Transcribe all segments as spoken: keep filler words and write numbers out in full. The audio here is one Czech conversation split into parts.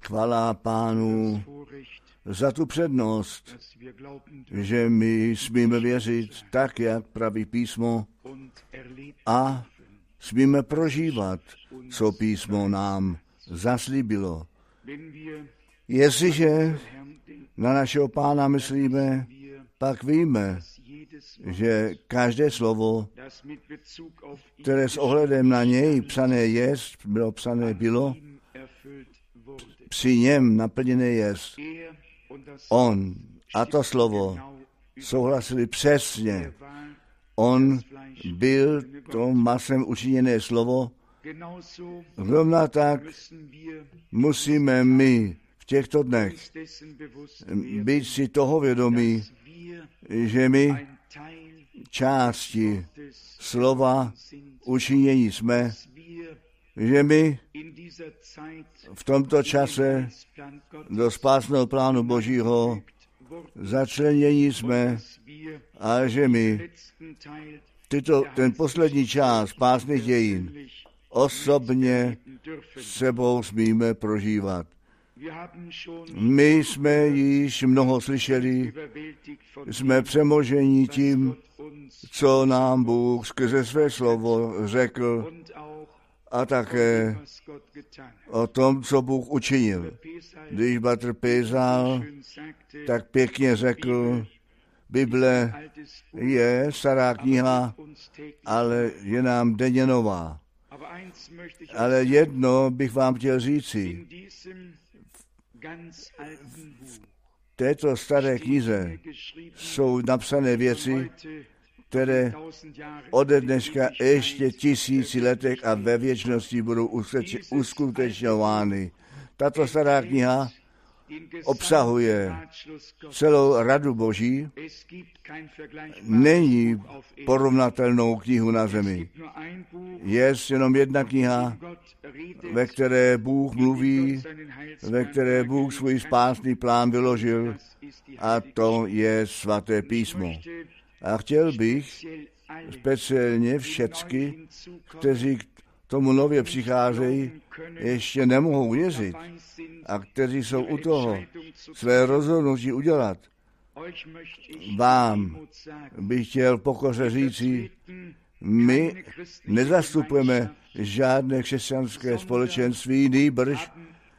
Chvala Pánu za tu přednost, že my smíme věřit tak, jak praví písmo, a smíme prožívat, co písmo nám zaslíbilo. Jestliže na našeho Pána myslíme, pak víme, že každé slovo, které s ohledem na něj psané jest, bylo psané bylo, při něm naplněné jest. On a to slovo souhlasili přesně. On byl to masem učiněné slovo. Zrovna tak musíme my v těchto dnech být si toho vědomí, že my části slova učinění jsme, že my v tomto čase do spásného plánu Božího začlenění jsme a že my tyto, ten poslední část spásných dějin osobně sebou smíme prožívat. My jsme již mnoho slyšeli, jsme přemoženi tím, co nám Bůh skrze své slovo řekl, a také o tom, co Bůh učinil. Když bratr Pézal tak pěkně řekl, Bible je stará kniha, ale je nám denně nová. Ale jedno bych vám chtěl říci. V této staré knize jsou napsané věci, které ode dneška ještě tisíci letech a ve věčnosti budou uskutečňovány. Tato stará kniha obsahuje celou radu Boží. Není porovnatelnou knihu na zemi. Je jenom jedna kniha, ve které Bůh mluví, ve které Bůh svůj spásný plán vyložil, a to je svaté písmo. A chtěl bych speciálně všecky, kteří k tomu nově přicházejí, ještě nemohou věřit a kteří jsou u toho své rozhodnutí udělat. Vám bych chtěl pokoře říci, my nezastupujeme žádné křesťanské společenství, nýbrž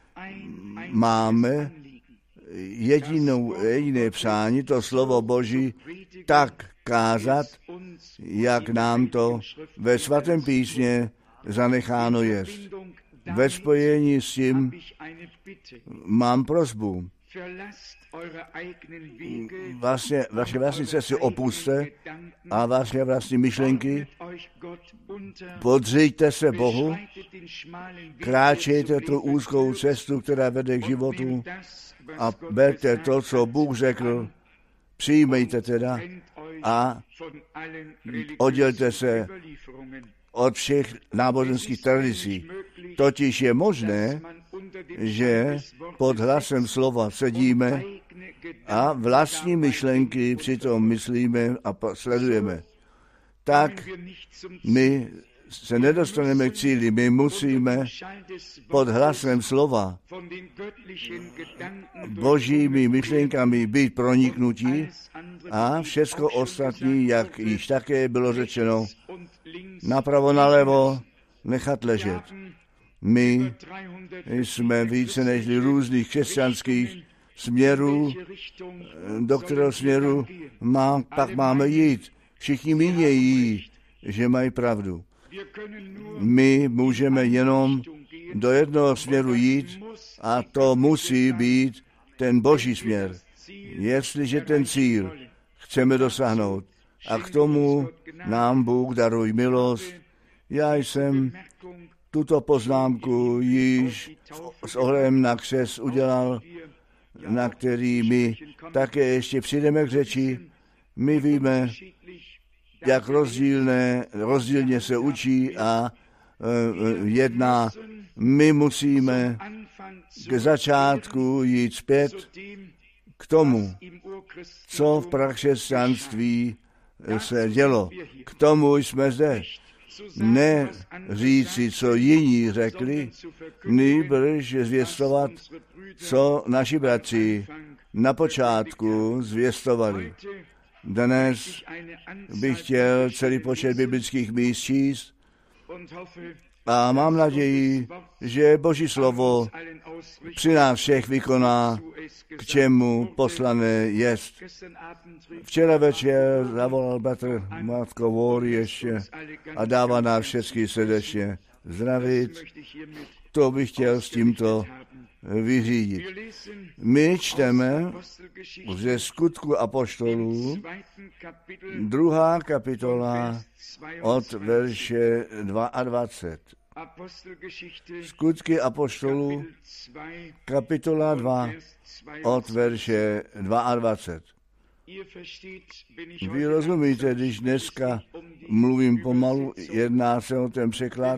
máme jedinou, jediné přání, to slovo Boží, tak kázat, jak nám to ve svatém písmě zanecháno je. Ve spojení s tím mám prosbu. Vlastně, vaše vlastní cesty opuste a vaše vlastní myšlenky podřiďte se Bohu, kráčejte tu úzkou cestu, která vede k životu, a berte to, co Bůh řekl, přijmejte teda a oddělte se od všech náboženských tradicí. Totiž je možné, že pod hlasem slova sedíme a vlastní myšlenky přitom myslíme a sledujeme. Tak my se nedostaneme k cíli. My musíme pod hlasem slova božími myšlenkami být proniknutí a všechno ostatní, jak již také bylo řečeno, napravo nalevo nechat ležet. My jsme více než různých křesťanských směrů, do kterého směru má, pak máme jít. Všichni mínějí, že mají pravdu. My můžeme jenom do jednoho směru jít a to musí být ten boží směr. Jestliže ten cíl chceme dosáhnout a k tomu nám Bůh daruj milost. Já jsem tuto poznámku již s ohledem na křest udělal, na který my také ještě přijdeme k řeči. My víme, jak rozdílné, rozdílně se učí a uh, jedná. My musíme k začátku jít zpět k tomu, co v prakřesťanství se dělo. K tomu jsme zde. ne říci, co jiní řekli, nýbrž zvěstovat, co naši bratři na počátku zvěstovali. Dnes bych chtěl celý počet biblických míst číst a mám naději, že Boží slovo při nás všech vykoná, k čemu poslané jest. Včera večer zavolal bratr Matko Vóry ještě a dává nás všechny srdečně zdravit. To bych chtěl s tímto vyřídit. My čteme ze Skutku apoštolů, druhá kapitola od verše dvacet dva. Skutky apoštolů, kapitola dva od verše dvacet dva. Vy rozumíte, když dneska mluvím pomalu, jedná se o ten překlad.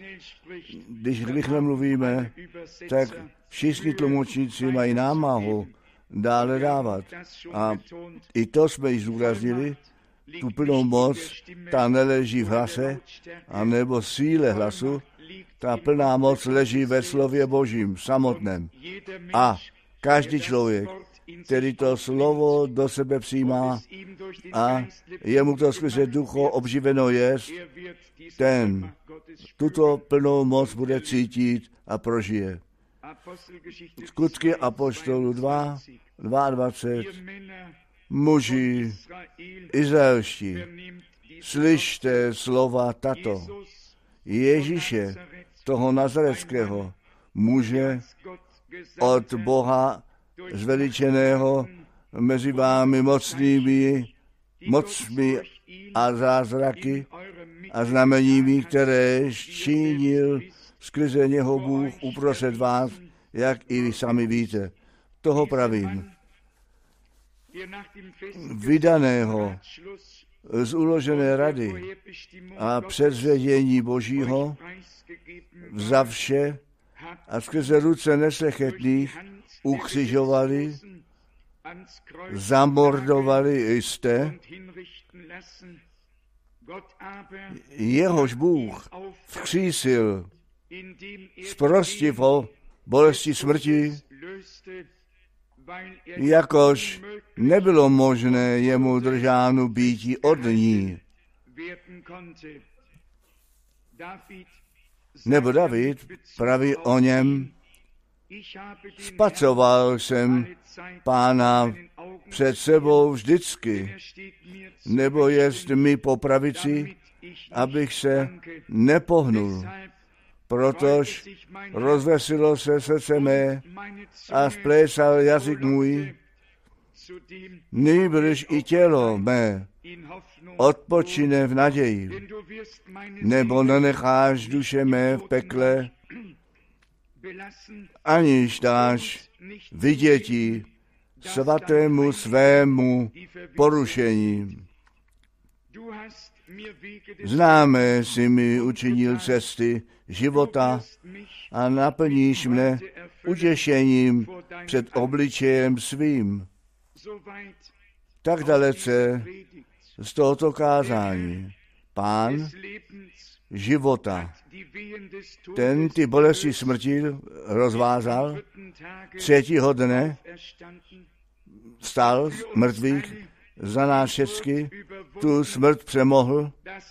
Když rychle mluvíme, tak všichni tlumočníci mají námahu dále dávat. A i to jsme již zdůraznili, tu plnou moc, ta neleží v hlase, anebo síle hlasu, ta plná moc leží ve slově Božím samotném. A každý člověk, který to slovo do sebe přijímá a jemu to skrze ducho obživeno jest, ten tuto plnou moc bude cítit a prožije. Skutky apoštolů dva, dvacet dva. Muži izraelští, slyšte slova tato. Ježíše, toho nazareckého, muže od Boha zveličeného mezi vámi mocnými mocmi a zázraky a znameními, které činil skrze něho Bůh uprostřed vás, jak i vy sami víte. Toho pravím. Vydaného z uložené rady a předzvědění Božího vzavše a skrze ruce neslechetných ukřižovali, zamordovali jste, jehož Bůh vzkřísil zprostiv ho bolesti smrti, jakož nebylo možné jemu držánu býti od ní. Nebo David praví o něm, spacoval jsem Pána před sebou vždycky, nebo jest mi po pravici, abych se nepohnul. Protož rozvesilo se srdce mé a splésal jazyk můj, nýbrž i tělo mé odpočine v naději, nebo nenecháš duše mé v pekle, aniž dáš vidětí svatému svému porušení. Známe si mi učinil cesty života a naplníš mne utěšením před obličejem svým. Tak dalece z tohoto kázání. Pán života, ten ty bolesti smrti rozvázal, třetího dne vstal z mrtvých, za nás všechny tu smrt přemohl,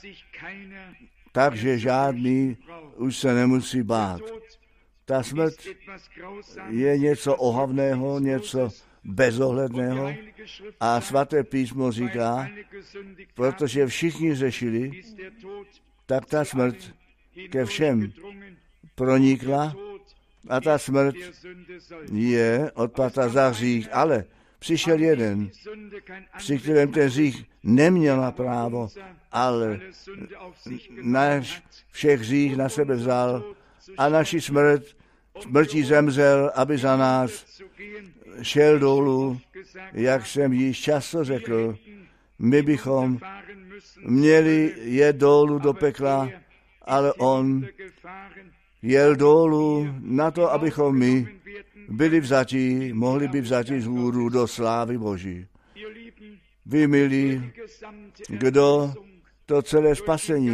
takže žádný už se nemusí bát. Ta smrt je něco ohavného, něco bezohledného a svaté písmo říká, protože všichni řešili, tak ta smrt ke všem pronikla a ta smrt je odplata za hřích, ale přišel jeden, při kterém ten hřích neměl právo, ale náš všech hřích na sebe vzal a naši smrt, smrtí zemřel, aby za nás šel dolů, jak jsem již často řekl, my bychom měli jet dolů do pekla, ale on jel dolů na to, abychom my byli vzatí, mohli být vzatí z hůru do slávy Boží. Vy, milí, kdo to celé spasení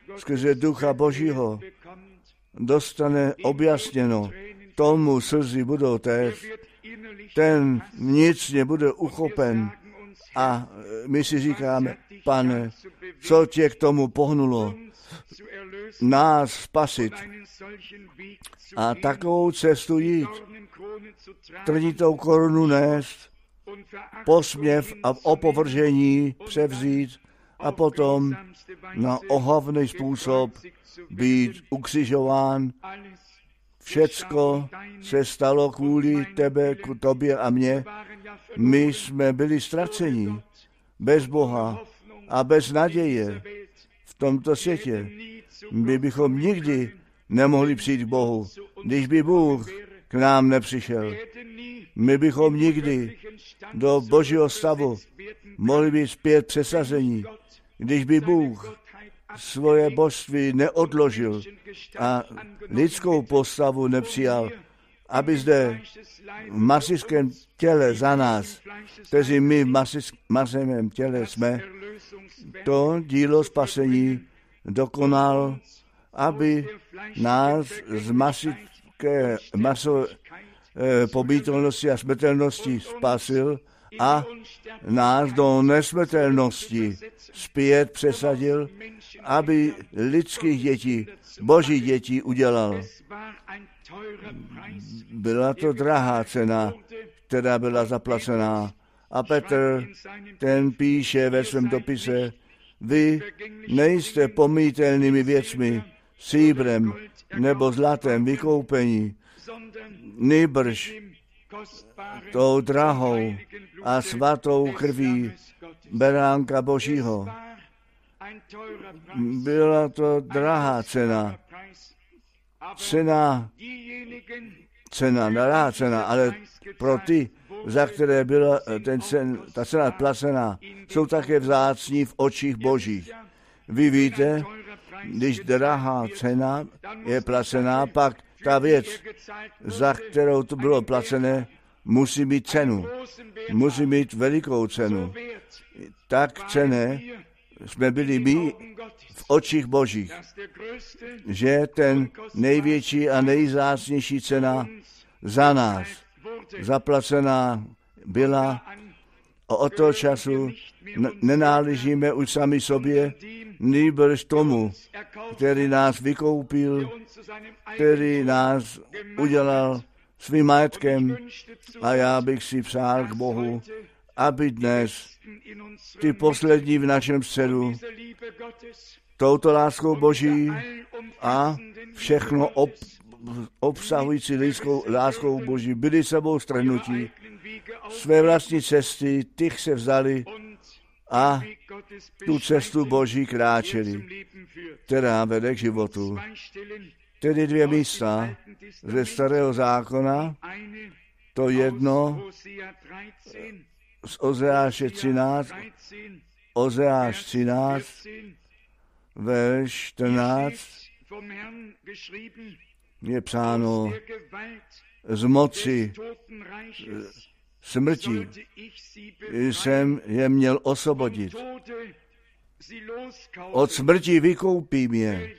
skrze Ducha Božího dostane objasněno, tomu slzy budou téct, ten vnitřně bude uchopen a my si říkáme, Pane, co tě k tomu pohnulo, nás spasit a takovou cestu jít, trnitou korunu nést, posměv a opovržení převzít a potom na ohavný způsob být ukřižován. Všecko se stalo kvůli tebe, k tobě a mně. My jsme byli ztraceni, bez Boha a bez naděje v tomto světě. My bychom nikdy nemohli přijít k Bohu, když by Bůh k nám nepřišel. My bychom nikdy do Božího stavu mohli být zpět přesazení, když by Bůh svoje božství neodložil a lidskou postavu nepřijal, aby zde v marsickém těle za nás, kteří my v marsickém těle jsme, to dílo spasení dokonal, aby nás z masické masové eh, pobytelnosti a smrtelnosti spasil a nás do nesmrtelnosti zpět přesadil, aby lidských dětí, boží dětí udělal. Byla to drahá cena, která byla zaplacená. A Petr, ten píše ve svém dopise, vy nejste pomítelnými věcmi, stříbrem nebo zlatem vykoupení, nýbrž tou drahou a svatou krví beránka Božího. Byla to drahá cena. Cena, cena, drahá cena, ale pro ty, za které byla ten cen, ta cena placená, jsou také vzácní v očích Božích. Vy víte, když drahá cena je placená, pak ta věc, za kterou to bylo placené, musí mít cenu. Musí mít velikou cenu. Tak cenné jsme byli my v očích Božích, že ten největší a nejvzácnější cena za nás zaplacená byla a od toho času nenáležíme už sami sobě, nýbrž tomu, který nás vykoupil, který nás udělal svým majetkem a já bych si přál k Bohu, aby dnes ty poslední v našem středu touto láskou Boží a všechno ob, obsahující lidskou láskou Boží byli sebou strhnutí, své vlastní cesty, těch se vzali a tu cestu Boží kráčeli, která vede k životu. Tedy dvě místa ze Starého zákona, to jedno z Ozeáše třináct, Ozeáš třináct, verš čtrnáct, je psáno, z moci smrti jsem je měl osvobodit. Od smrti vykoupím je.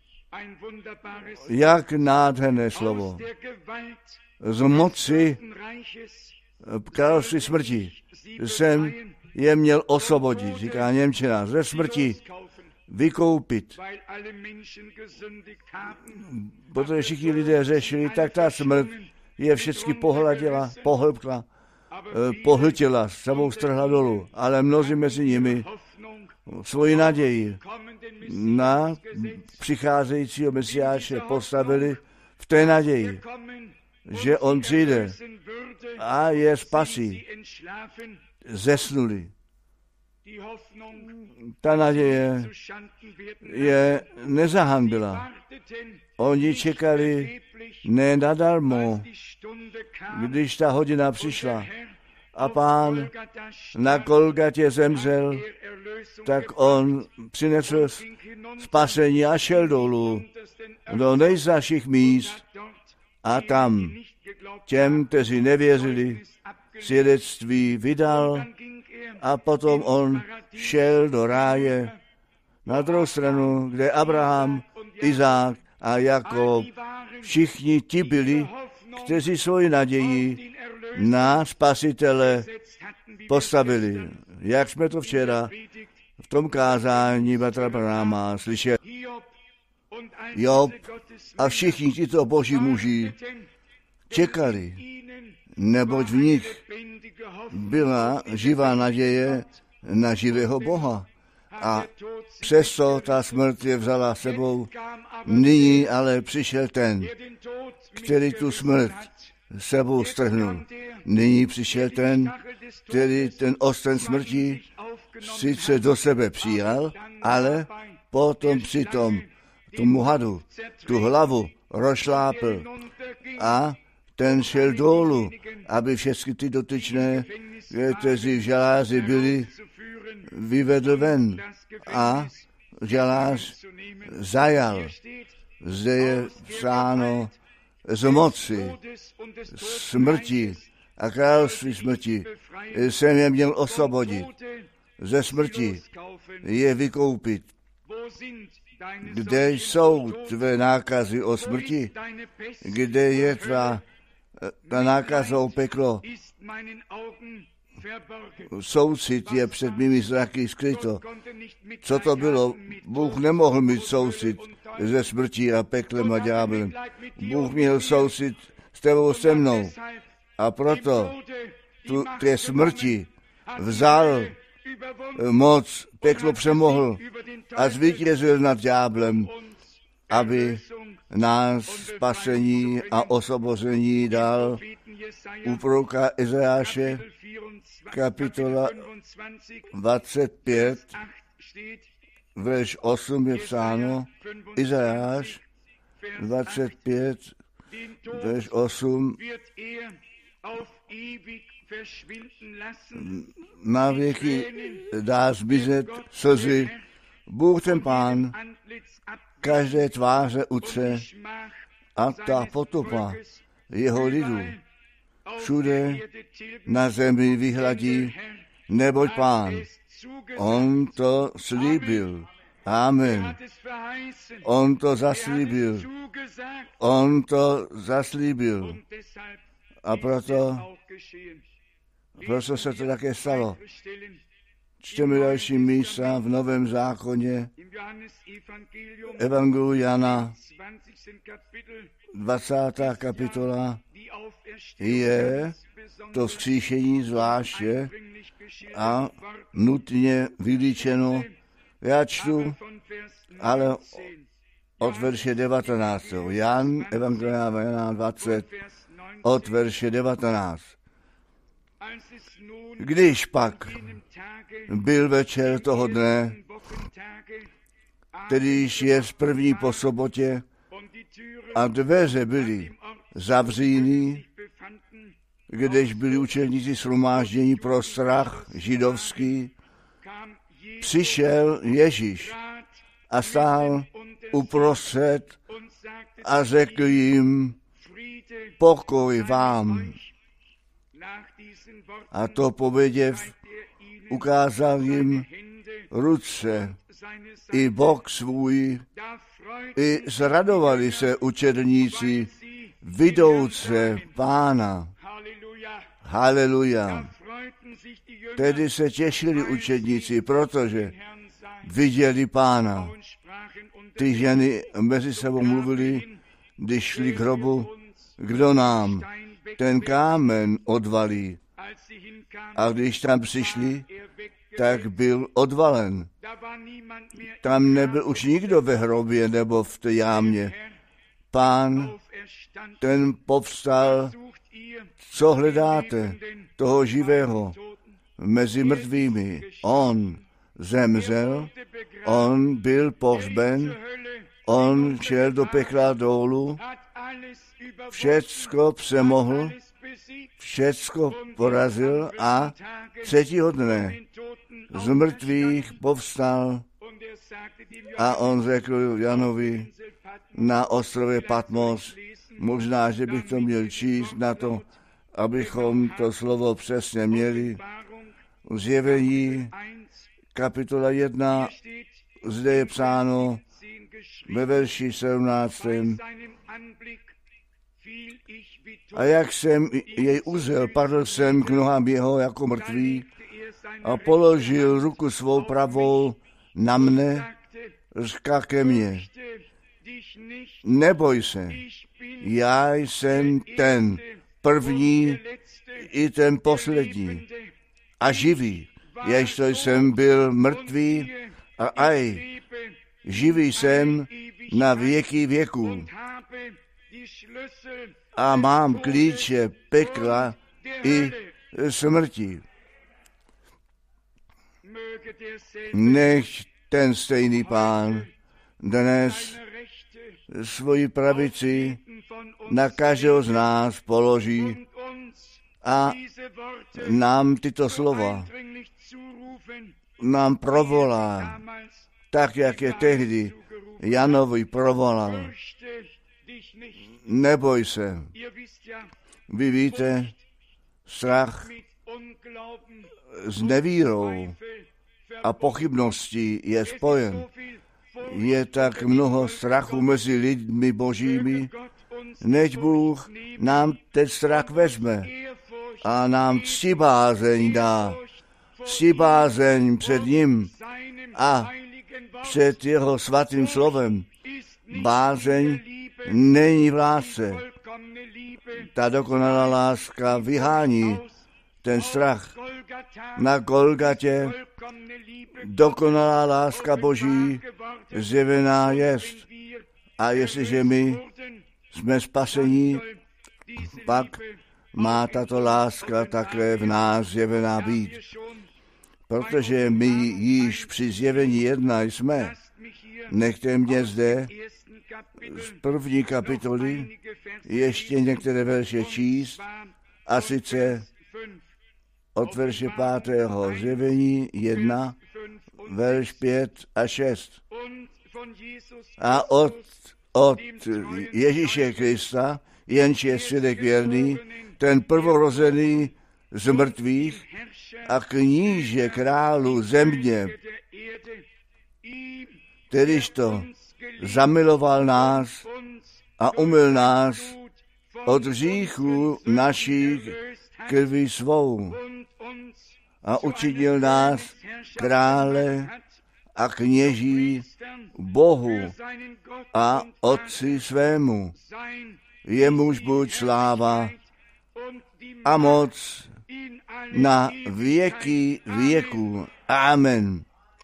Jak nádherné slovo. Z moci království smrti jsem je měl osvobodit, říká němčina, ze smrti vykoupit. Protože všichni lidé řešili, tak ta smrt je všechny pohladila, pohlbkla, pohltila, s sebou strhla dolů. Ale mnozí mezi nimi svoji naději na přicházejícího Mesiáše postavili v té naději, že on přijde a je spasí. Zesnuli. Ta naděje je nezahanbila. Oni čekali ne nadarmo, když ta hodina přišla a Pán na Golgatě zemřel, tak on přinesl spasení a šel dolů do nejzazších míst a tam těm, kteří nevěřili, svědectví vydal a potom on šel do ráje Na druhou stranu, kde Abraham, Izák a Jakob, všichni ti byli, kteří svoji naději na Spasitele postavili. Jak jsme to včera v tom kázání Bratra Branhama slyšeli. Job a všichni tito boží muži čekali, neboť v nich byla živá naděje na živého Boha. A přesto ta smrt je vzala sebou. Nyní ale přišel ten, který tu smrt sebou strhnul. Nyní přišel ten, který ten osten smrti sice do sebe přijal, ale potom přitom tomu hadu, tu hlavu rozšlápl a ten šel dolů, aby všechny ty dotyčné, kteří v žaláři byli, vyvedl ven a žalář zajal. Zde je psáno z moci smrti a království smrti jsem je měl osvobodit. Ze smrti je vykoupit. Kde jsou tvé nákazy o smrti? Kde je tvá ta nákaza o peklo? Soucit je před mými zraky skryto. Co to bylo? Bůh nemohl mít soucit ze smrti a peklem a ďáblem. Bůh měl soucit s tebou se mnou. A proto tu té smrti vzal moc, peklo přemohl a zvítězil nad ďáblem, aby nás spasení a osvobození dal. U proroka Izajáše kapitola dvacet pět, verš osm je psáno, Izajáš dvacet pět, verš osm, na věky dá zmizet slzy, Bůh ten Pán každé tváře utře a ta potopa jeho lidu všude na zemi vyhladí, neboť Pán, on to slíbil. Amen. On to zaslíbil. On to zaslíbil. A proto, proto se to také stalo. Čteme další místa v Novém zákoně. Evangeliu Jana, dvacátá kapitola, je to vzkříšení zvláště a nutně vylíčeno. Já čtu, ale od verše devatenáctého. Jan, Evangelium Jana dvacet, od verše devatenáct. Když pak byl večer toho dne, kterýž je z první po sobotě, a dveře byly zavříny, kdež byli učedníci shromáždění pro strach židovský, přišel Ježíš a stál uprostřed a řekl jim, pokoj vám. A to pověděv, ukázal jim ruce i bok svůj, i zradovali se učedníci vidouce Pána. Haleluja. Tedy se těšili učedníci, protože viděli Pána. Ty ženy mezi sebou mluvili, když šli k hrobu, kdo nám ten kámen odvalí. A když tam přišli, tak byl odvalen. Tam nebyl už nikdo ve hrobě nebo v té jámě. Pán, ten povstal, co hledáte, toho živého mezi mrtvými. On zemřel, on byl pohřben, on šel do pekla dolů, všecko přemohl, všecko porazil a třetího dne z mrtvých povstal a on řekl Janovi na ostrově Patmos, možná, že bych to měl číst na to, abychom to slovo přesně měli. Zjevení kapitola jedna, zde je psáno ve verši sedmnáctém. A jak jsem jej uzel, padl jsem k nohám jeho jako mrtvý a položil ruku svou pravou na mne, říká ke mně, neboj se, já jsem ten první i ten poslední a živý, jež to jsem byl mrtvý a aj, živý jsem na věky věků a mám klíče pekla i smrti. Nech ten stejný Pán dnes svoji pravici na každého z nás položí a nám tyto slova nám provolá, tak jak je tehdy Janovi provolal. Neboj se. Vy víte, strach s nevírou a pochybností je spojen. Je tak mnoho strachu mezi lidmi božími, než Bůh nám ten strach vezme a nám ctibázeň dá. Ctibázeň před ním a před jeho svatým slovem. Bázeň není v lásce. Ta dokonalá láska vyhání ten strach. Na Golgatě dokonalá láska Boží zjevená jest. A jestliže my jsme spasení, pak má tato láska také v nás zjevená být. Protože my již při zjevení jedna jsme, nechte mě zde z první kapitoly ještě některé verše číst, a sice od verše pátého zjevení jedna, verš pět a šest. A od, od Ježíše Krista, jenž je svědek věrný, ten prvorozený z mrtvých a kníže králu země, kterýž to zamiloval nás a umyl nás od hříchů našich krví svou a učinil nás krále a kněží Bohu a Otci svému. Jemuž buď sláva a moc na věky věků. Amen.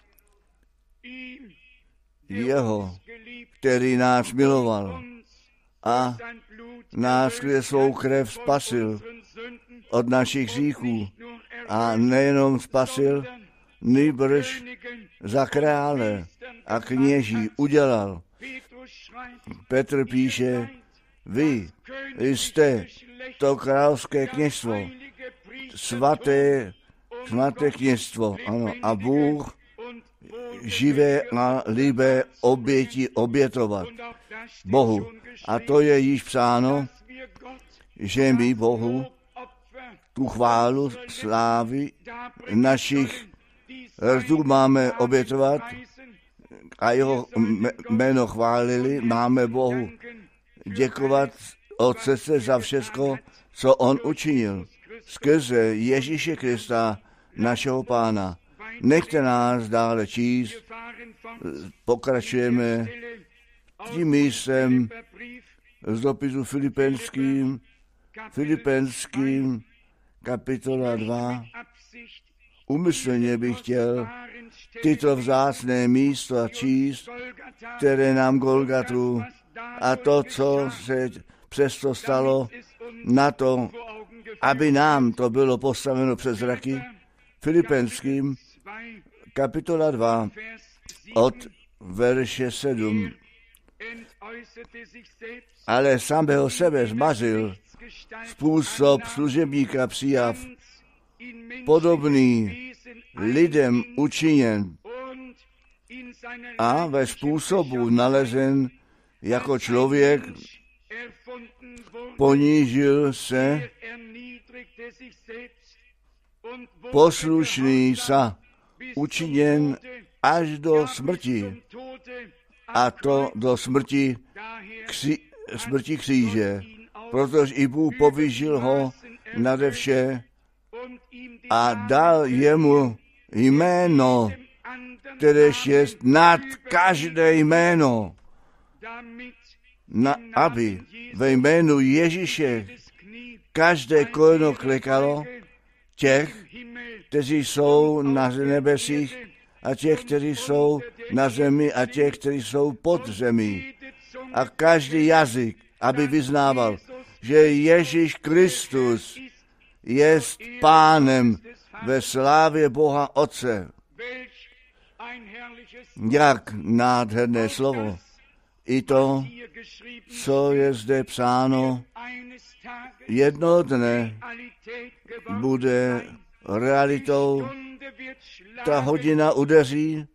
Jeho, který nás miloval a nás skrze svou krev spasil od našich hříchů a nejenom spasil, nýbrž za krále a kněží udělal. Petr píše, vy jste to královské kněžstvo, svaté, svaté kněžstvo, ano, a Bůh živé a líbé oběti obětovat Bohu. A to je již psáno, že my Bohu tu chválu slávy našich rtů máme obětovat a jeho jméno chválili, máme Bohu děkovat Otce za všecko, co on učinil skrze Ježíše Krista, našeho Pána. Nechte nás dále číst, pokračujeme tím místem z dopisu Filipenským, Filipenským, kapitola dva. Umyslně bych chtěl tyto vzácné místa číst, které nám Golgatu a to, co se přesto stalo, na to, aby nám to bylo postaveno před zraky. Filipenským, kapitola dva, od verše sedm. Ale samého sebe zmazil, způsob služebníka přijav, podobný lidem učiněn a ve způsobu nalezen jako člověk, ponížil se, poslušný sa učiněn až do smrti, a to do smrti, kři, smrti kříže, protože i Bůh povýšil ho nade vše a dal jemu jméno, kteréž je nad každé jméno, na, aby ve jménu Ježíše každé koleno klekalo, těch, kteří jsou na nebesích a těch, kteří jsou na zemi a těch, kteří jsou pod zemí. A každý jazyk, aby vyznával, že Ježíš Kristus je Pánem ve slávě Boha Otce. Jak nádherné slovo. I to, co je zde psáno, jednoho dne bude realitou. Ta hodina udeří,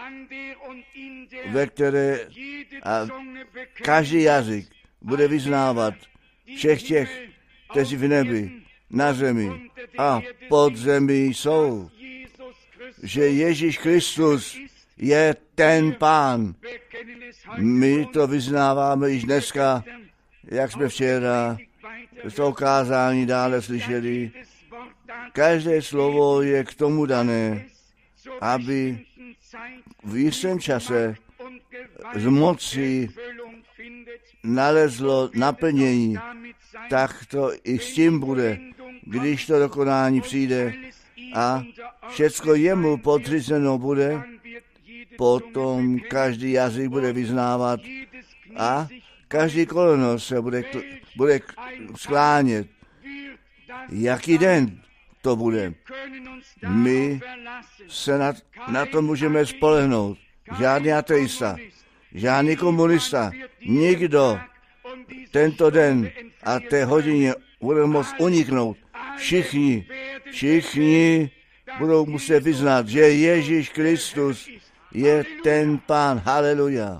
ve které a každý jazyk bude vyznávat všech těch, kteří v nebi, na zemi a pod zemí jsou, že Ježíš Kristus je ten Pán. My to vyznáváme již dneska, jak jsme včera z toho kázání dále slyšeli. Každé slovo je k tomu dané, aby v jistém čase z moci nalezlo naplnění, tak to i s tím bude, když to dokonání přijde a všecko jemu podřízeno bude, potom každý jazyk bude vyznávat a každý koleno se bude, bude sklánět. Jaký den to bude? My se na, na to můžeme spolehnout. Žádný ateista, žádný komunista, nikdo tento den a té hodině bude moct uniknout. Všichni, všichni budou muset vyznat, že Ježíš Kristus je ten Pán. Haleluja.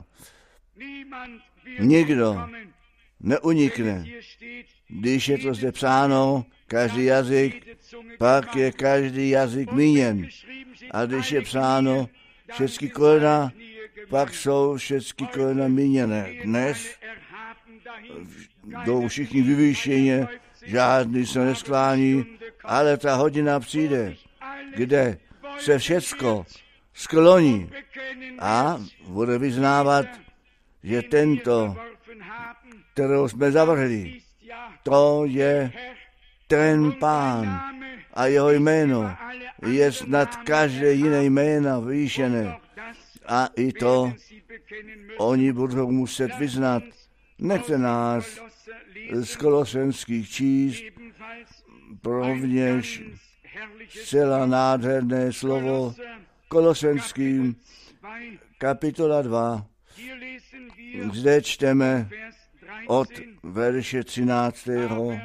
Nikdo neunikne. Když je to zde psáno, každý jazyk, pak je každý jazyk míněn. A když je psáno všechny kolena, pak jsou všechny kolena míněné. Dnes jdou všichni vyvýšeně, žádný se nesklání, ale ta hodina přijde, kde se všecko skloní a bude vyznávat, že tento, kterou jsme zavrhli, to je ten Pán a jeho jméno je nad každé jiné jména vyvýšené. A i to oni budou muset vyznat. Nechte nás z Kolosenských číst rovněž zcela nádherné slovo Kolosenským kapitola dva. Zde čteme od verše třináctého.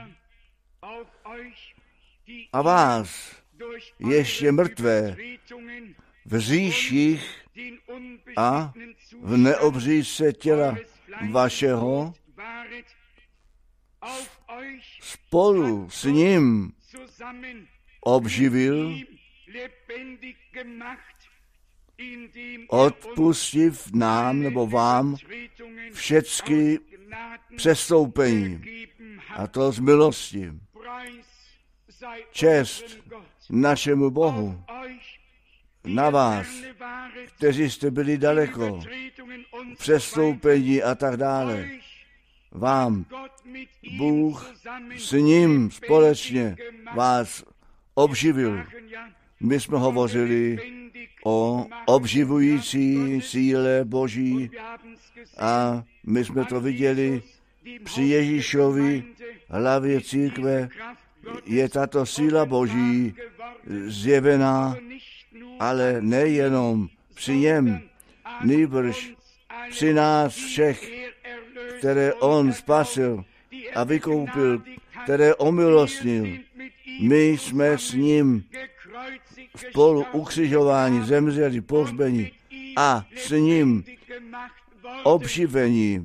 A vás, ještě mrtvé, v říších a v neobřízce těla vašeho, spolu s ním obživil, odpustiv nám nebo vám všechny přestoupení, a to z milosti. Čest našemu Bohu, na vás, kteří jste byli daleko, přestoupení a tak dále. Vám Bůh s ním společně vás obživil. My jsme hovořili o obživující síle Boží a my jsme to viděli při Ježíšovi, hlavě církve, je tato síla Boží zjevená, ale nejenom při něm, nýbrž při nás všech, které on spasil a vykoupil, které omilostnil. My jsme s ním spolu ukřižováni, zemřeli, pohřbeni a s ním obživení.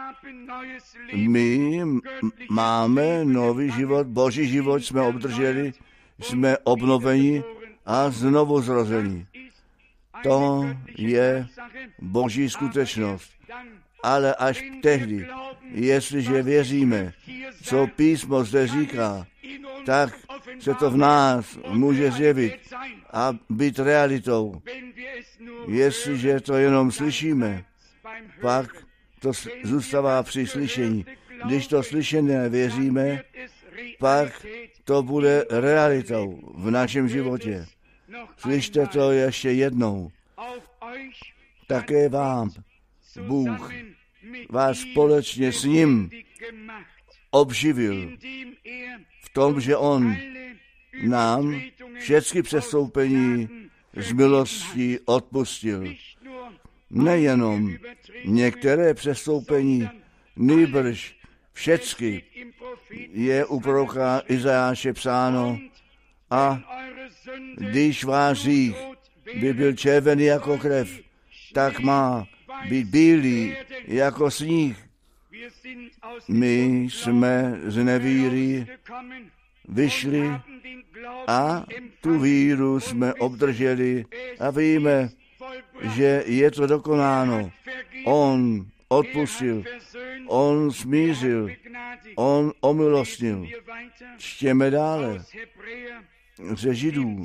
My máme nový život, Boží život jsme obdrželi, jsme obnoveni a znovu zrození. To je boží skutečnost. Ale až tehdy, jestliže věříme, co písmo zde říká, tak se to v nás může zjevit a být realitou. Jestliže to jenom slyšíme, pak to zůstává při slyšení. Když to slyšené věříme, pak to bude realitou v našem životě. Slyšte to ještě jednou. Také vám Bůh vás společně s ním obživil v tom, že on nám všechny přestoupení z milostí odpustil. Nejenom některé přestoupení, nýbrž všechny je u proroka Izajáše psáno, a když váš hřích by byl červený jako krev, tak má být bílý jako sníh. My jsme z nevíry vyšli a tu víru jsme obdrželi a víme, že je to dokonáno. On odpustil, on smířil, on omilostnil. Čtěme dále ze Židů,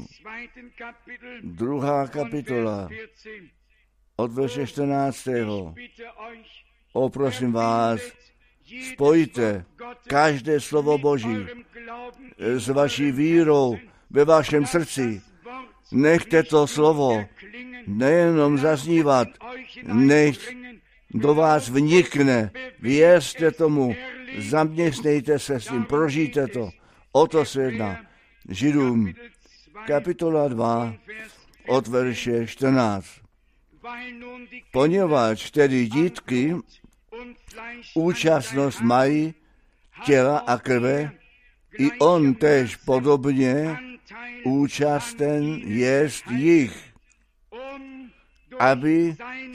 druhá kapitola, od verše čtrnáctého. Oprosím vás, spojte každé slovo Boží s vaší vírou ve vašem srdci. Nechte to slovo nejenom zaznívat, nech do vás vnikne, věřte tomu, zaměstnejte se s tím, prožijte to. O to se jedná. Židům, kapitola dva, od verše čtrnáct. Poněvadž tedy dítky účastnost mají těla a krve, i on též podobně účasten jest jich, aby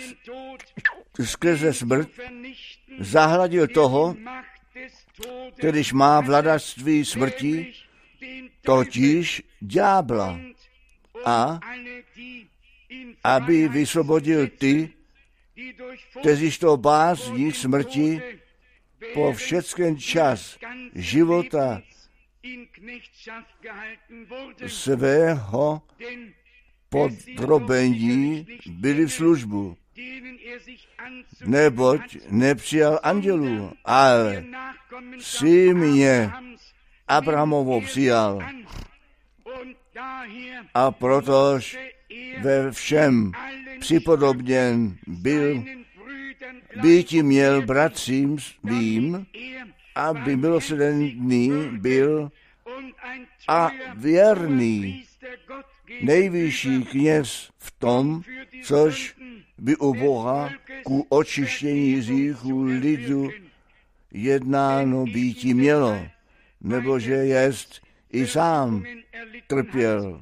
skrze smrt zahladil toho, kterýž má vladařství smrti, totiž ďábla, a aby vysvobodil ty, kteříž to bázní smrti po všechen čas života svého podrobení byli v službu. Neboť nepřijal andělů, ale symě Abrahamovo přijal. A protož ve všem připodobněn byl, býti měl bratřím svým, aby milosrdný byl a věrný nejvyšší kněz v tom, což by u Boha ku očištění hříchů lidu jednáno býti mělo, nebože jest i sám trpěl.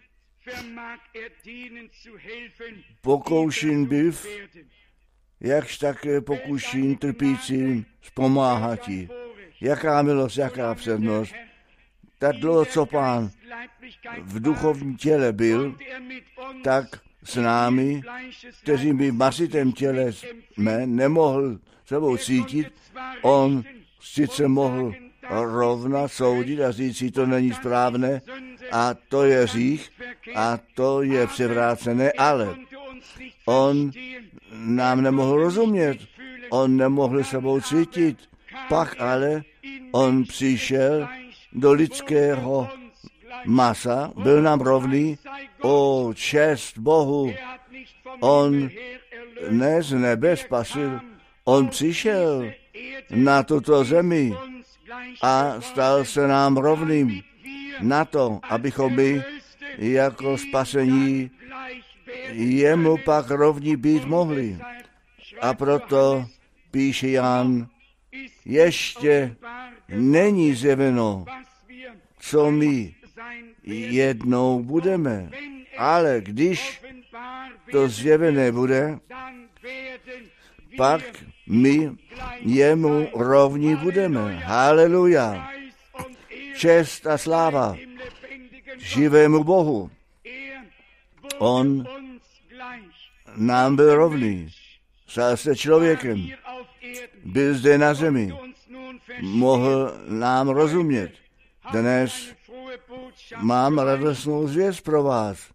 Pokoušen byv, jakž také pokušen trpícím vzpomáhatí. Jaká milost, jaká přednost. Tak dlouho, co Pán v duchovním těle byl, tak s námi, kteří by v masitém těle jsme nemohl sebou cítit, on sice mohl rovna soudit a říct si, to není správné a to je hřích a to je převrácené, ale on nám nemohl rozumět, on nemohl sebou cítit, pak ale on přišel do lidského masa, byl nám rovný, o čest Bohu, on ne z nebe spasil, on přišel na tuto zemi a stal se nám rovným na to, abychom my jako spasení jemu pak rovní být mohli. A proto píše Jan, ještě není zjeveno, co my jednou budeme, ale když to zjevené bude, pak my jemu rovní budeme. Haleluja. Čest a sláva živému Bohu. On nám byl rovný, stal se člověkem, byl zde na zemi, mohl nám rozumět. Dnes mám radostnou zvěst pro vás.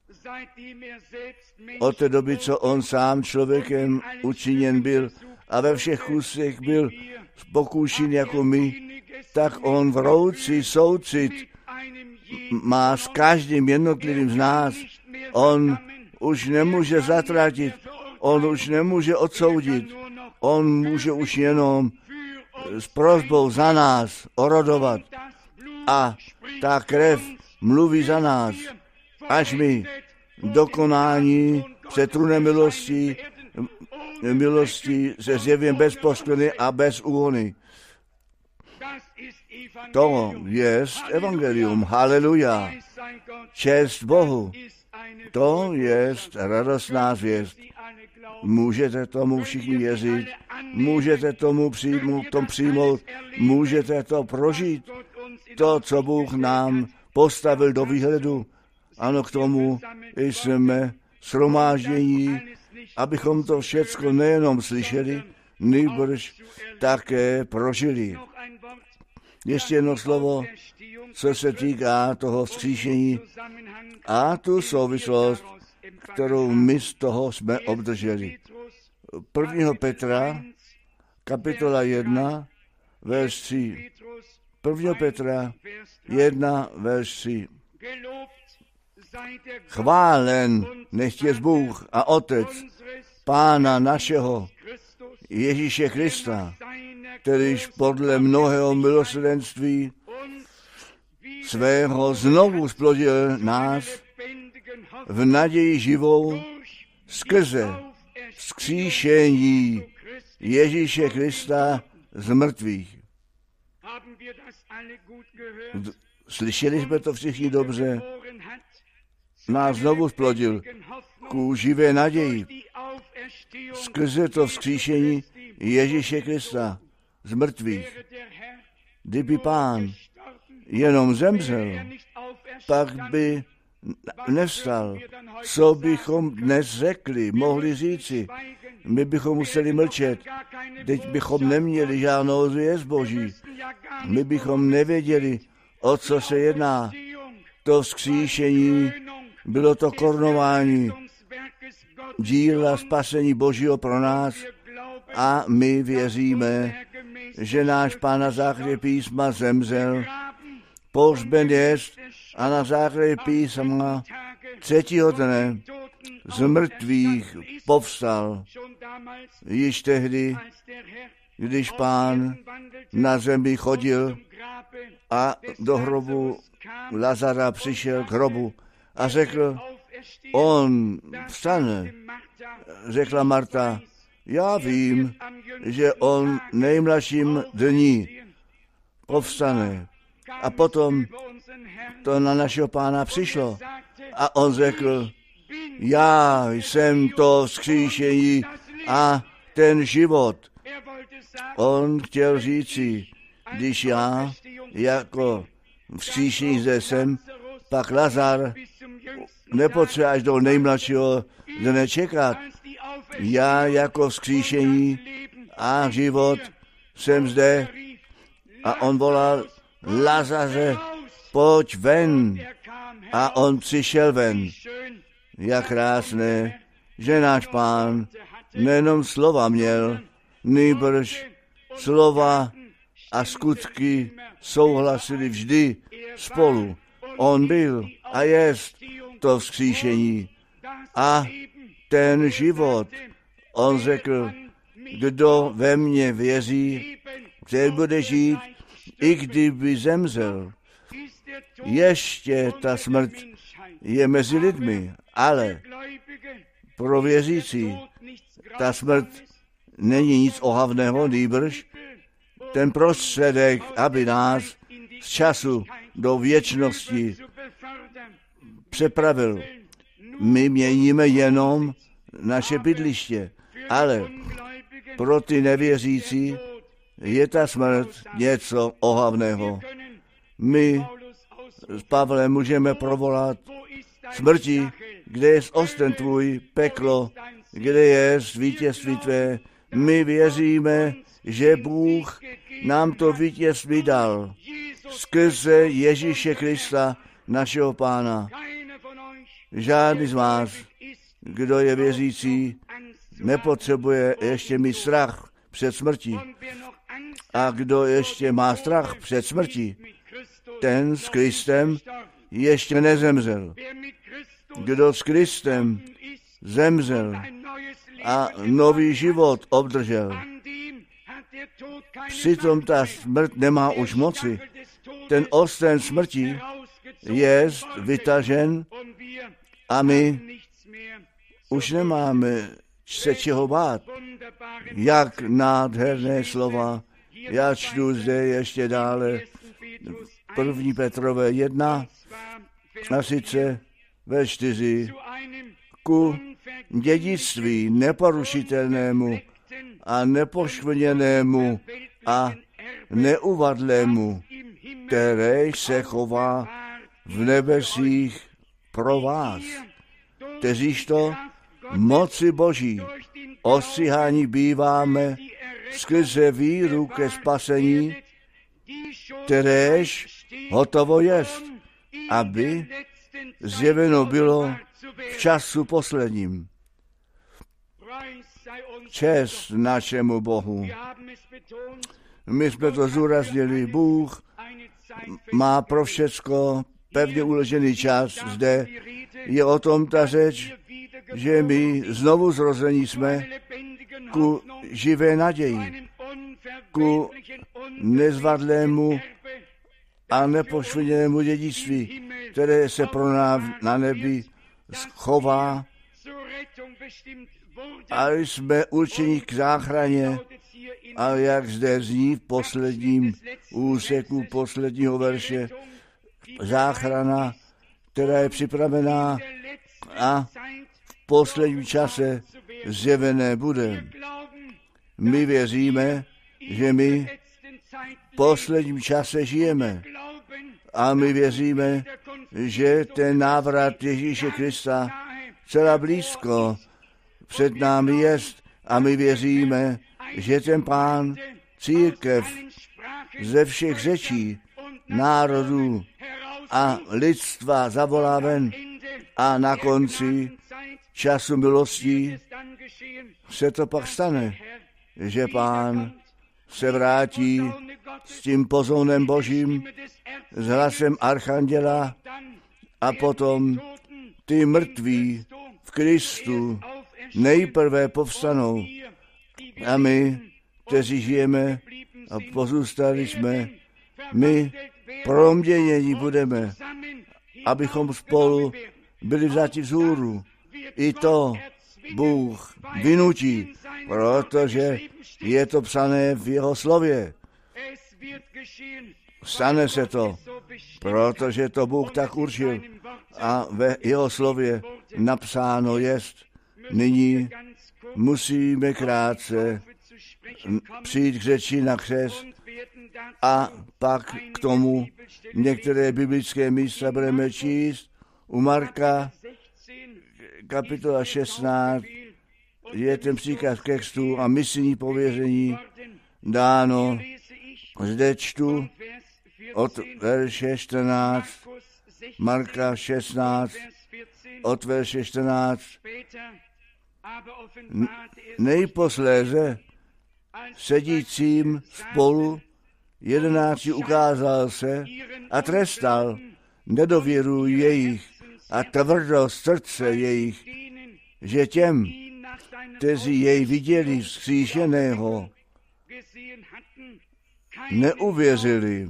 Od té doby, co on sám člověkem učiněn byl a ve všech kusech byl pokoušen jako my, tak on vroucí soucit má s každým jednotlivým z nás. On už nemůže zatratit, on už nemůže odsoudit, on může už jenom s prosbou za nás orodovat. A ta krev mluví za nás, až my dokonání před trůnem milosti, milosti se zjevím bez poškvrny a bez úhony. To je evangelium. Haleluja. Čest Bohu. To je radostná zvěst. Můžete tomu všichni věřit, můžete tomu přijmout, tom přijmout, můžete to prožít. To, co Bůh nám postavil do výhledu. Ano, k tomu jsme shromáždění, abychom to všecko nejenom slyšeli, nýbrž také prožili. Ještě jedno slovo, co se týká toho vzkříšení a tu souvislost, kterou my z toho jsme obdrželi. prvního Petra, kapitola jedna, verš tři. prvního Petra jedna, verš tři. Chválen nechť je Bůh a Otec Pána našeho Ježíše Krista, kterýž podle mnohého milosrdenství svého znovu splodil nás v naději živou skrze vzkříšení Ježíše Krista z mrtvých. Slyšeli jsme to všichni dobře. Nás znovu splodil ku živé naději skrze to vzkříšení Ježíše Krista z mrtvých. Kdyby Pán jenom zemřel, pak by nevstal. Co bychom dnes řekli, mohli říci? My bychom museli mlčet. Teď bychom neměli žádnou zvěst Boží. My bychom nevěděli, o co se jedná. To vzkříšení, bylo to korunování díla spasení Božího pro nás a my věříme, že náš Pán na základě písma zemřel, pohřben jest a na základě písma třetího dne z mrtvých povstal. Již tehdy, když Pán na zemi chodil a do hrobu Lazara přišel k hrobu a řekl, on vstane. Řekla Marta, já vím, že on nejmladším dní povstane. A potom to na našeho Pána přišlo a on řekl, já jsem to vzkříšení a ten život. On chtěl říci, když já jako vzkříšení zde jsem, pak Lazar nepotřebuje až do nejmladšího dne čekat. Já jako vzkříšení a život jsem zde a on volal, Lazaře, pojď ven. A on přišel ven. Jak krásné, že náš Pán nejenom slova měl, nýbrž slova a skutky souhlasili vždy spolu. On byl a jest to vzkříšení a ten život. On řekl, kdo ve mně věří, ten bude žít, i kdyby zemřel. Ještě ta smrt je mezi lidmi, ale pro věřící ta smrt není nic ohavného, nýbrž ten prostředek, aby nás z času do věčnosti přepravil. My měníme jenom naše bydliště, ale pro ty nevěřící je ta smrt něco ohavného. My s Pavlem můžeme provolat smrti, kde je osten tvůj, peklo, kde je vítězství tvé. My věříme, že Bůh nám to vítězství dal skrze Ježíše Krista, našeho Pána. Žádný z vás, kdo je věřící, nepotřebuje ještě mít strach před smrtí. A kdo ještě má strach před smrtí, ten s Kristem ještě nezemřel. Kdo s Kristem zemřel a nový život obdržel, přitom ta smrt nemá už moci. Ten osten smrti je vytažen a my už nemáme se čeho bát. Jak nádherné slova. Já čtu zde ještě dále první Petrové jedna, a sice ve čtyři. Ku dědictví neporušitelnému a nepoškvrněnému a neuvadlému, které se chová v nebesích pro vás, kteříž to moci Boží ostříhání býváme skrze víru ke spasení, kteréž hotovo jest, aby zjeveno bylo v času posledním. Čest našemu Bohu. My jsme to zúraznili. Bůh má pro všecko pevně uložený čas. Zde je o tom ta řeč, že my znovu zrození jsme ku živé naději, ku nezvadlému a nepoškvrněnému dědictví, které se pro nás na nebi schová, a jsme určeni k záchraně, a jak zde zní v posledním úseku posledního verše, záchrana, která je připravená a v posledním čase zjevené bude. My věříme, že my v posledním čase žijeme a my věříme, že ten návrat Ježíše Krista celá blízko před námi jest a my věříme, že ten Pán církev ze všech řečí, národů a lidstva zavolá ven a na konci času milostí se to pak stane, že Pán se vrátí s tím pozónem Božím, s hlasem archanděla a potom ty mrtví v Kristu nejprve povstanou a my, kteří žijeme a pozůstali jsme, my proměnění budeme, abychom spolu byli vzati vzhůru. I to Bůh vynutí, protože je to psané v jeho slově. Stane se to, protože to Bůh tak určil a ve jeho slově napsáno jest. Nyní musíme krátce přijít k řeči na křest a pak k tomu některé biblické místa budeme číst. U Marka kapitola šestnáct je ten příkaz ke křtu a misijní pověření dáno. Zde čtu od verše čtrnáct, Marka šestnáct, od verše čtrnáct. Nejposléze sedícím spolu jedenácti ukázal se a trestal nedověru jejich a tvrdost srdce jejich, že těm, kteří jej viděli vzkříšeného, neuvěřili.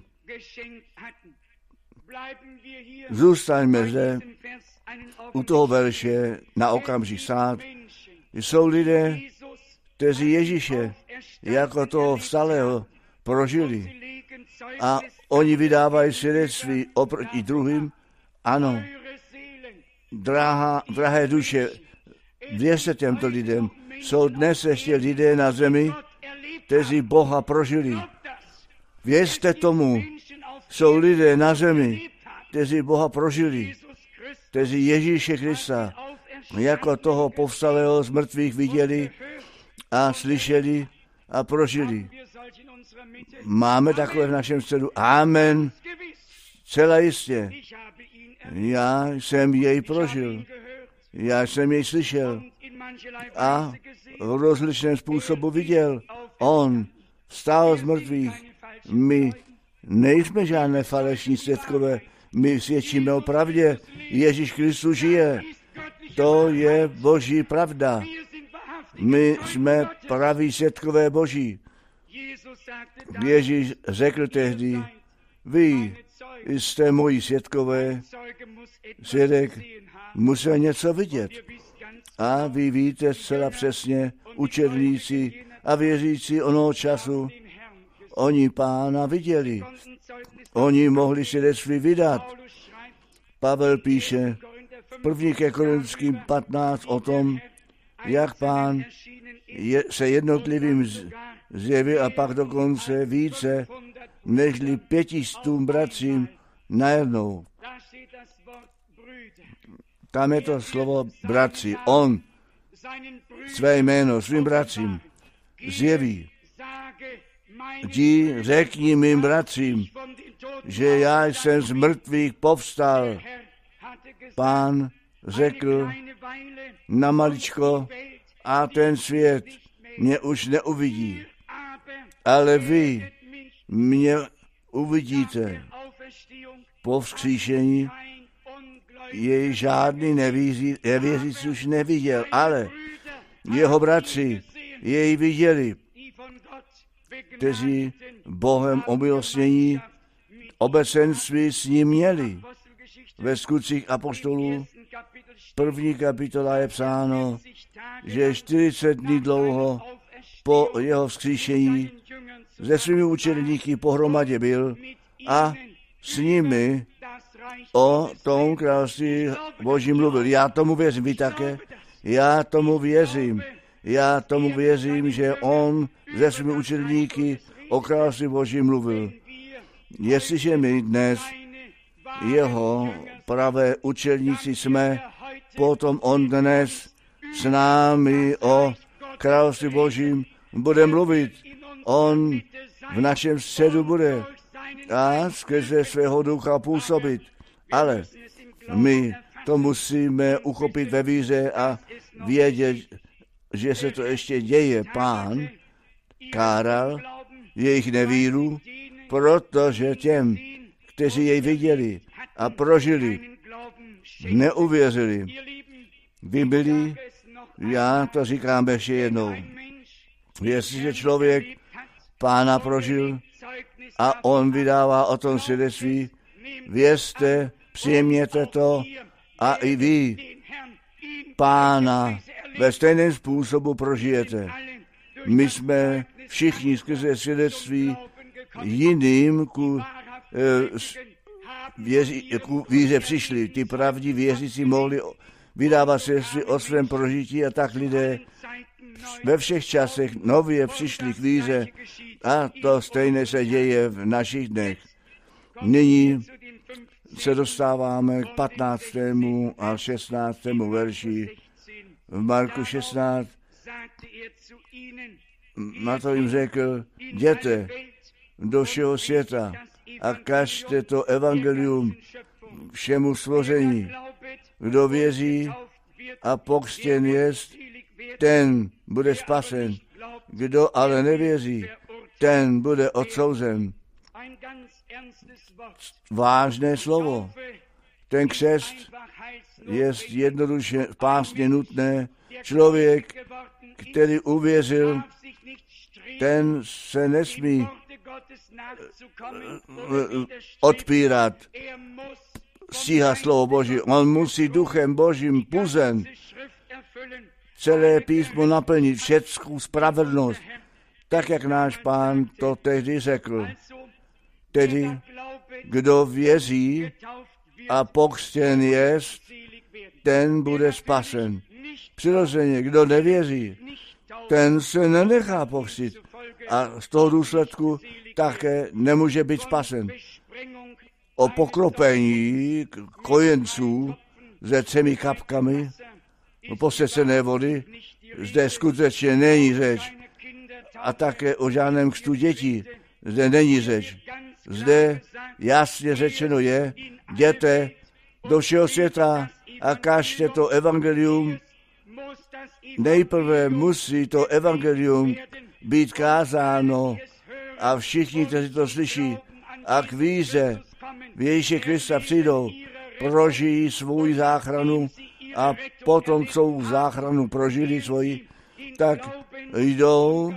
Zůstaňme zde u toho verše na okamžik stát. Jsou lidé, kteří Ježíše jako toho vstalého prožili a oni vydávají svědectví oproti druhým. Ano, drahá, drahé duše, věřte těmto lidem. Jsou dnes ještě lidé na zemi, kteří Boha prožili. Věřte tomu, jsou lidé na zemi, kteří Boha prožili, kteří Ježíše Krista jako toho povstalého z mrtvých viděli a slyšeli a prožili. Máme takové v našem středu. Amen. Celá jistě. Já jsem jej prožil. Já jsem jej slyšel a v rozličném způsobu viděl. On vstal z mrtvých. My nejsme žádné falešní svědkové. My svědčíme o pravdě. Ježíš Kristus žije. To je Boží pravda. My jsme praví svědkové Boží. Ježíš řekl tehdy, vy jste moji svědkové, svědek musel něco vidět. A vy víte zcela přesně, učedníci a věřící onoho času, oni Pána viděli. Oni mohli svědectví vydat. Pavel píše v první ke Korinským patnáct o tom, jak Pán je, se jednotlivým zjevil a pak dokonce více nežli pětistům bratřím najednou. Tam je to slovo bratři. On své jméno svým bratřím zjeví. Jdi, řekni mým bratřím, že já jsem z mrtvých povstal. Pán řekl na maličko a ten svět mě už neuvidí, ale vy mě uvidíte. Po vzkříšení jej žádný nevěří, nevěřící už neviděl, ale jeho bratři jej viděli, kteří Bohem omilostnění obecenství s ním měli. Ve Skutcích apoštolů první kapitola je psáno, že čtyřicet dní dlouho po jeho vzkříšení se svými učedníky pohromadě byl a s nimi o tom království Boží mluvil. Já tomu věřím, vy také? Já tomu věřím. Já tomu věřím, že on se svými učedníky o království Boží mluvil. Jestliže my dnes jeho pravé učedníci jsme, potom on dnes s námi o království Božím bude mluvit. On v našem středu bude a skrze svého ducha působit. Ale my to musíme uchopit ve víře a vědět, že se to ještě děje. Pán káral jejich nevíru, protože těm, kteří jej viděli a prožili, neuvěřili. Vy byli, já to říkám ještě jednou, jestliže člověk Pána prožil a on vydává o tom svědectví, vězte, přijměte to a i vy Pána ve stejném způsobu prožijete. My jsme všichni skrze svědectví jiným ku, e, věří, ku víře přišli. Ty pravdí věřící mohli vydávat svědectví o svém prožití a tak lidé ve všech časech nově přišli k víře a to stejné se děje v našich dnech. Nyní se dostáváme k patnáctému a šestnáctému verši v Marku šestnáct. Na to jim řekl, jděte do všeho světa a kažte to evangelium všemu stvoření. Kdo věří a pokřtěn jest, ten bude spasen. Kdo ale nevěří, ten bude odsouzen. Vážné slovo. Ten křest je jednoduše pásně nutné. Člověk, který uvěřil, ten se nesmí odpírat, stíhá slovo Boží. On musí duchem Božím puzen celé písmo naplnit, všeckou spravedlnost, tak jak náš Pán to tehdy řekl. Tedy, kdo věří a pokřtěn jest, ten bude spasen. Přirozeně, kdo nevěří, ten se nenechá pokřtit a z toho důsledku také nemůže být spasen. O pokropení kojenců se třemi kapkami posvěcené vody, zde skutečně není řeč. A také o žádném křtu dětí zde není řeč. Zde jasně řečeno je, jděte do všeho světa a kažte to evangelium. Nejprve musí to evangelium být kázáno a všichni, kteří to slyší a k víře v Ježíše Krista přijdou, prožijí svou záchranu a potom, co záchranu prožili svoji, tak jdou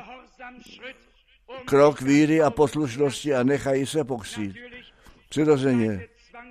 krok víry a poslušnosti a nechají se pokřtít. Přirozeně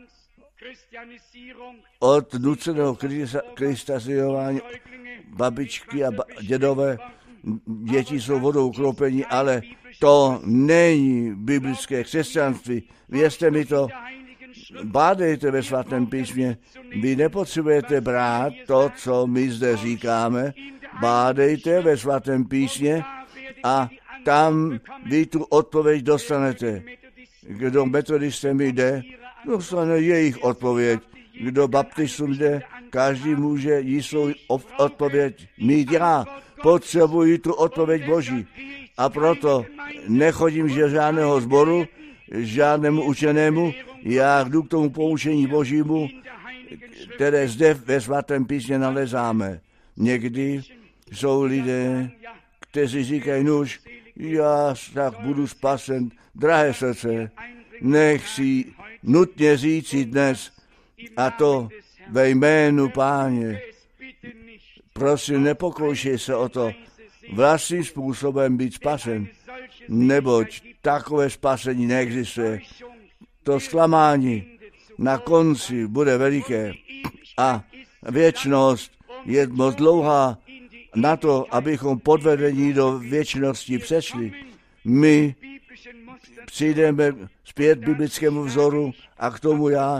od nuceného kristianizování babičky a dědové děti jsou vodou ukropení, ale to není biblické křesťanství. Věřte mi to, bádejte ve svatém písmě, vy nepotřebujete brát to, co my zde říkáme, bádejte ve svatém písmě a tam vy tu odpověď dostanete. Kdo metodistem jde, dostane jejich odpověď. Kdo baptistům jde, každý může jistou odpověď mít. Já potřebuji tu odpověď Boží. A proto nechodím že žádného sboru, žádnému učenému, já jdu k tomu poučení Božímu, které zde ve svatém písmě nalezáme. Někdy jsou lidé, kteří říkají, nuž, já tak budu spasen, drahé srdce, nech si nutně říci dnes, a to ve jménu Páně. Prosím, nepokoušej se o to vlastním způsobem být spasen, neboť takové spasení neexistuje. To zklamání na konci bude veliké a věčnost je moc dlouhá na to, abychom podvedení do věčnosti přešli. My přijdeme zpět biblickému vzoru a k tomu já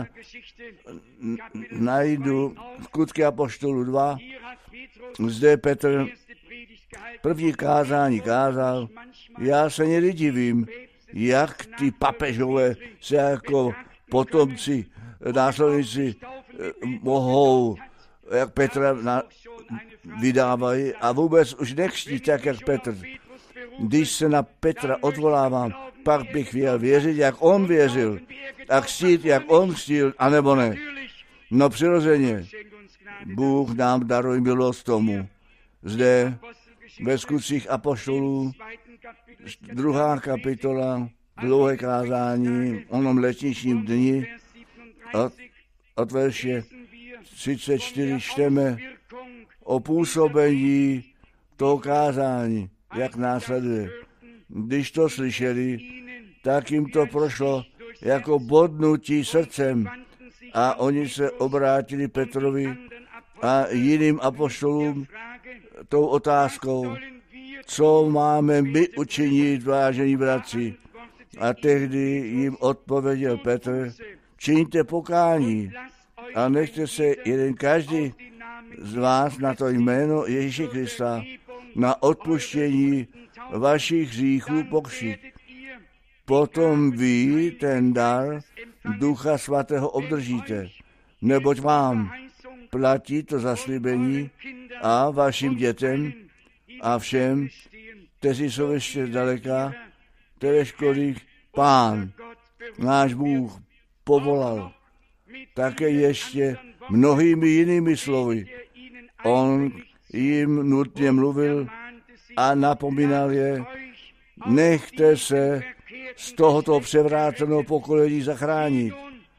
najdu Skutky apoštolů dva. Zde Petr první kázání kázal. Já se někdy divím, jak ty papežové se jako potomci, následníci mohou, jak Petra na, vydávají a vůbec už nechští tak, jak Petr. Když se na Petra odvolávám, pak bych měl věřit, jak on věřil a křtít, jak on křtil, anebo ne. No přirozeně, Bůh nám daruje milost tomu. Zde ve Skutcích apoštolů, druhá kapitola, dlouhé kázání, onom letničním dni, od, od verše třicet čtyři čteme o působení toho kázání, jak následuje. Když to slyšeli, tak jim to prošlo jako bodnutí srdcem a oni se obrátili Petrovi a jiným apoštolům tou otázkou, co máme my učinit, vážení bratři. A tehdy jim odpověděl Petr, čiňte pokání a nechte se jeden každý z vás na to jméno Ježíše Krista na odpuštění vašich hříchů pokřtít. Potom vy ten dar Ducha Svatého obdržíte, neboť vám platí to zaslíbení a vašim dětem a všem, kteří jsou ještě zdaleka, které školy Pán, náš Bůh, povolal. Také ještě mnohými jinými slovy. On jim nutně mluvil a napomínal je, nechte se z tohoto převráceného pokolení zachránit.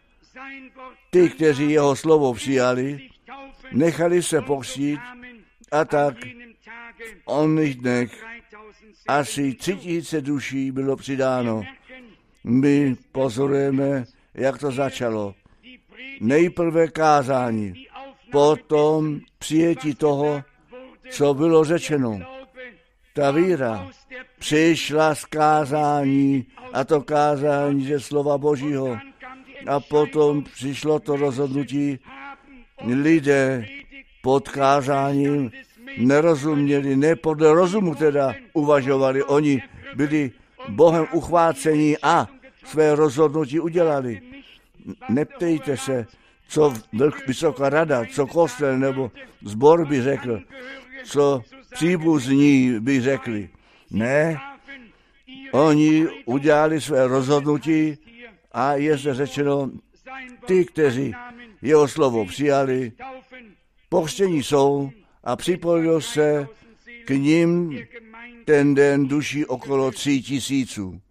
Ty, kteří jeho slovo přijali, nechali se pokřtít a tak v oných dnech asi tři tisíce duší bylo přidáno. My pozorujeme, jak to začalo. Nejprve kázání, potom přijetí toho, co bylo řečeno. Ta víra přišla z kázání, a to kázání ze slova Božího. A potom přišlo to rozhodnutí. Lidé pod kázáním nerozuměli, ne podle rozumu teda uvažovali. Oni byli Bohem uchvácení a své rozhodnutí udělali. Neptejte se, co vysoká rada, co kostel nebo sbor by řekl, co příbuzní by řekli. Ne, oni udělali své rozhodnutí a je zde řečeno, ty, kteří jeho slovo přijali, pokřtění jsou a připojilo se k ním ten den duší okolo tří tisíců.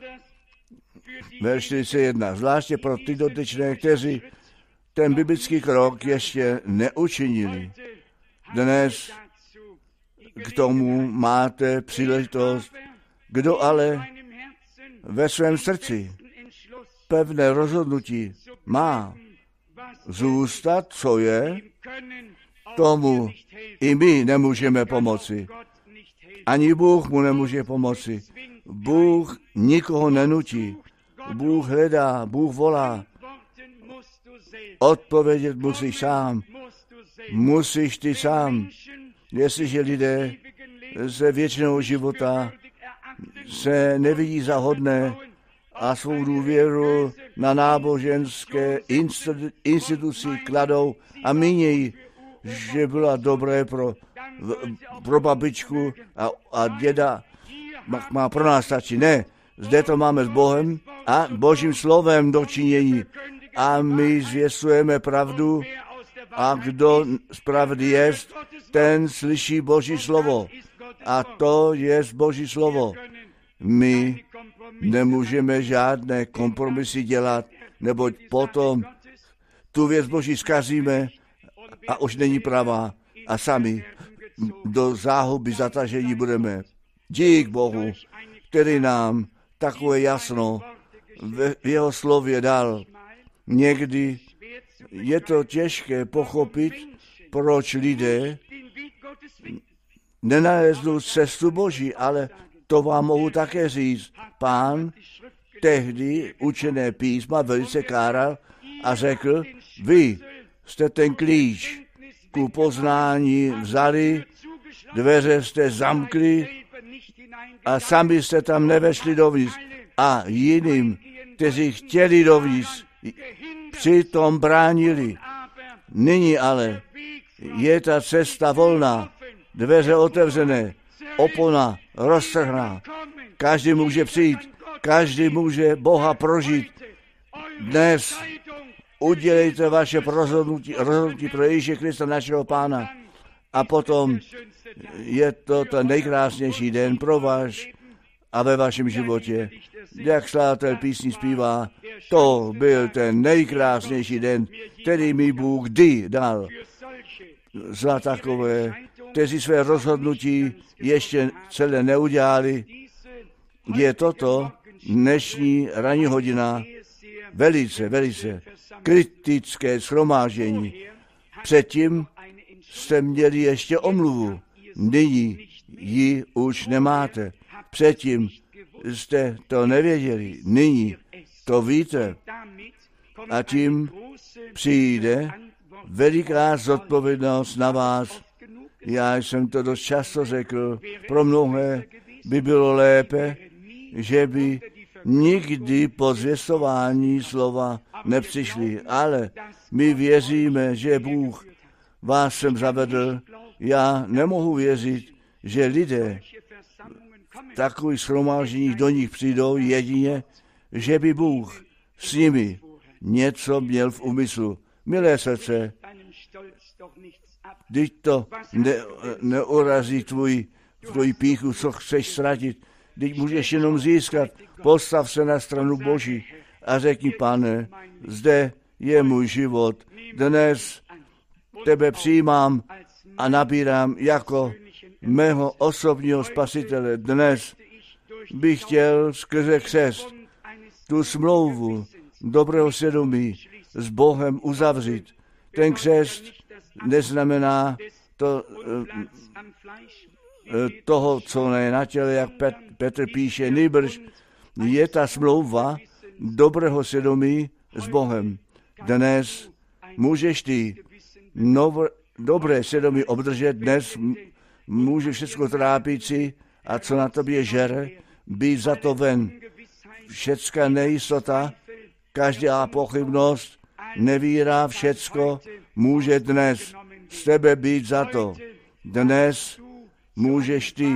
Verš čtyřicet jedna. Zvláště pro ty dotyčné, kteří ten biblický krok ještě neučinili. Dnes k tomu máte příležitost. Kdo ale ve svém srdci pevné rozhodnutí má zůstat, co je, tomu i my nemůžeme pomoci. Ani Bůh mu nemůže pomoci. Bůh nikoho nenutí. Bůh hledá, Bůh volá. Odpovědět musíš sám. Musíš ty sám. Jestliže lidé se věčného života se nevidí za hodné a svou důvěru na náboženské instituci kladou a mínějí, že byla dobré pro, pro babičku a, a děda, má, má pro nás stačí. Ne, zde to máme s Bohem a Božím slovem dočinění. A my zvěstujeme pravdu a kdo z pravdy jest, ten slyší Boží slovo. A to je Boží slovo. My nemůžeme žádné kompromisy dělat, neboť potom tu věc Boží zkazíme a už není pravá a sami do záhuby zatažení budeme. Dík Bohu, který nám takové jasno v jeho slově dal. Někdy je to těžké pochopit, proč lidé nenaleznou cestu Boží, ale to vám mohu také říct. Pán tehdy učené písma velice káral a řekl, vy jste ten klíč ku poznání vzali, dveře jste zamkli a sami jste tam nevešli dovnitř. A jiným, kteří chtěli dovnitř, přitom bránili. Nyní ale je ta cesta volná, dveře otevřené, opona roztrhná. Každý může přijít, každý může Boha prožít. Dnes udělejte vaše rozhodnutí, rozhodnutí pro Ježíše Krista, našeho Pána. A potom je to ten nejkrásnější den pro vás a ve vašem životě. Jak skladatel písní zpívá, to byl ten nejkrásnější den, který mi Bůh kdy dal. Za takové, kteří své rozhodnutí ještě celé neudělali, je toto dnešní ranní hodina velice, velice kritické shromáždění. Předtím jste měli ještě omluvu, nyní ji už nemáte. Předtím jste to nevěděli, nyní to víte. A tím přijde veliká zodpovědnost na vás. Já jsem to dost často řekl, pro mnohé by bylo lépe, že by nikdy po zvěstování slova nepřišli, ale my věříme, že Bůh vás sem zavedl. Já nemohu věřit, že lidé v takových shromážděních do nich přijdou jedině, že by Bůh s nimi něco měl v úmyslu. Milé srdce, když to ne, neurazí tvůj, tvůj píchu, co chceš ztratit, když můžeš jenom získat, postav se na stranu Boží a řekni, Pane, zde je můj život, dnes tebe přijímám a nabírám jako mého osobního spasitele. Dnes bych chtěl skrze křest tu smlouvu dobrého svědomí s Bohem uzavřít. Ten křest neznamená to, toho, co ne na těle, jak Petr píše, nýbrž je ta smlouva dobrého svědomí s Bohem. Dnes můžeš ty nov, dobré svědomí obdržet, dnes může všechno trápící a co na tobě žere, být za to ven. Všecká nejistota, každá pochybnost Nevíra všecko může dnes z tebe být za to. Dnes můžeš ty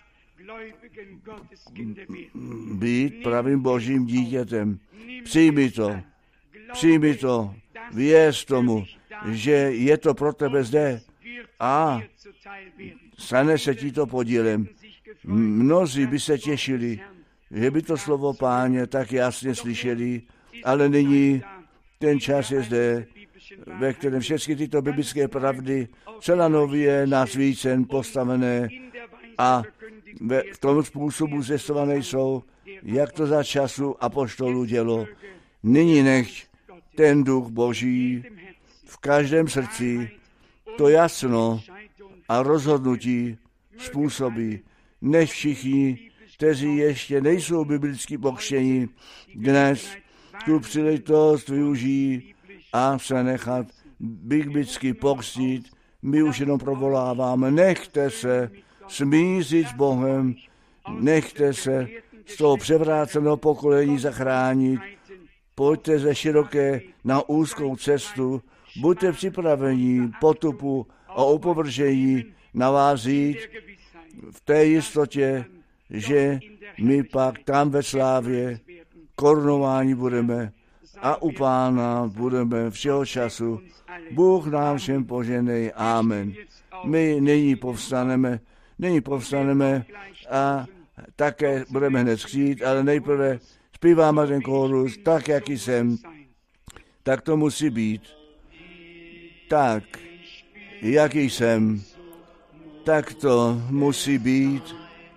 být pravým božím dítětem. Přijmi to. Přijmi to. Věř tomu, že je to pro tebe zde a stane se ti to podílem. Mnozí by se těšili, že by to slovo Páně tak jasně slyšeli, ale nyní ten čas je zde, ve kterém všechny tyto biblické pravdy celá nově na svícen postavené a ve, v tom způsobu zjistované jsou, jak to za času apoštolů dělo. Nyní nechť ten duch Boží v každém srdci to jasno a rozhodnutí způsobí. Nech všichni, kteří ještě nejsou biblicky pokřtěni, dnes tu příležitost využijí a se nechat biblicky pokřtít. My už jenom provoláváme, nechte se smířit s Bohem, nechte se z toho převráceného pokolení zachránit, pojďte ze široké na úzkou cestu, buďte připraveni potupu a opovržení na vás jít v té jistotě, že my pak tam ve slávě korunováni budeme a u Pána budeme všeho času. Bůh nám všem poženej. Amen. My nyní povstaneme, nyní povstaneme a také budeme hned skřít, ale nejprve zpíváme ten kórus, tak, jak jsem. Tak to musí být. Tak, jak jsem. Tak to musí být.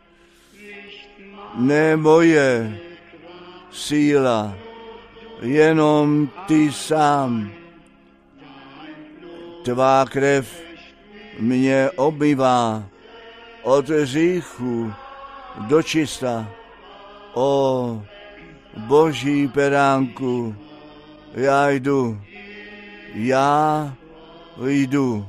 Ne moje síla, jenom ty sám. Tvá krev mě obmývá od hříchu do čista. O Boží beránku, já jdu, já jdu.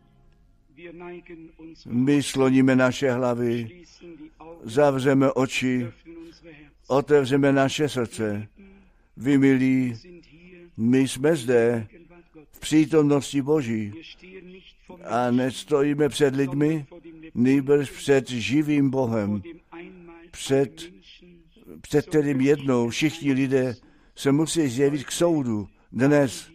My sloníme naše hlavy, zavřeme oči, otevřeme naše srdce. Vy, milí, my jsme zde v přítomnosti Boží a nestojíme před lidmi, nýbrž před živým Bohem, před, před kterým jednou všichni lidé se musí zjevit k soudu. Dnes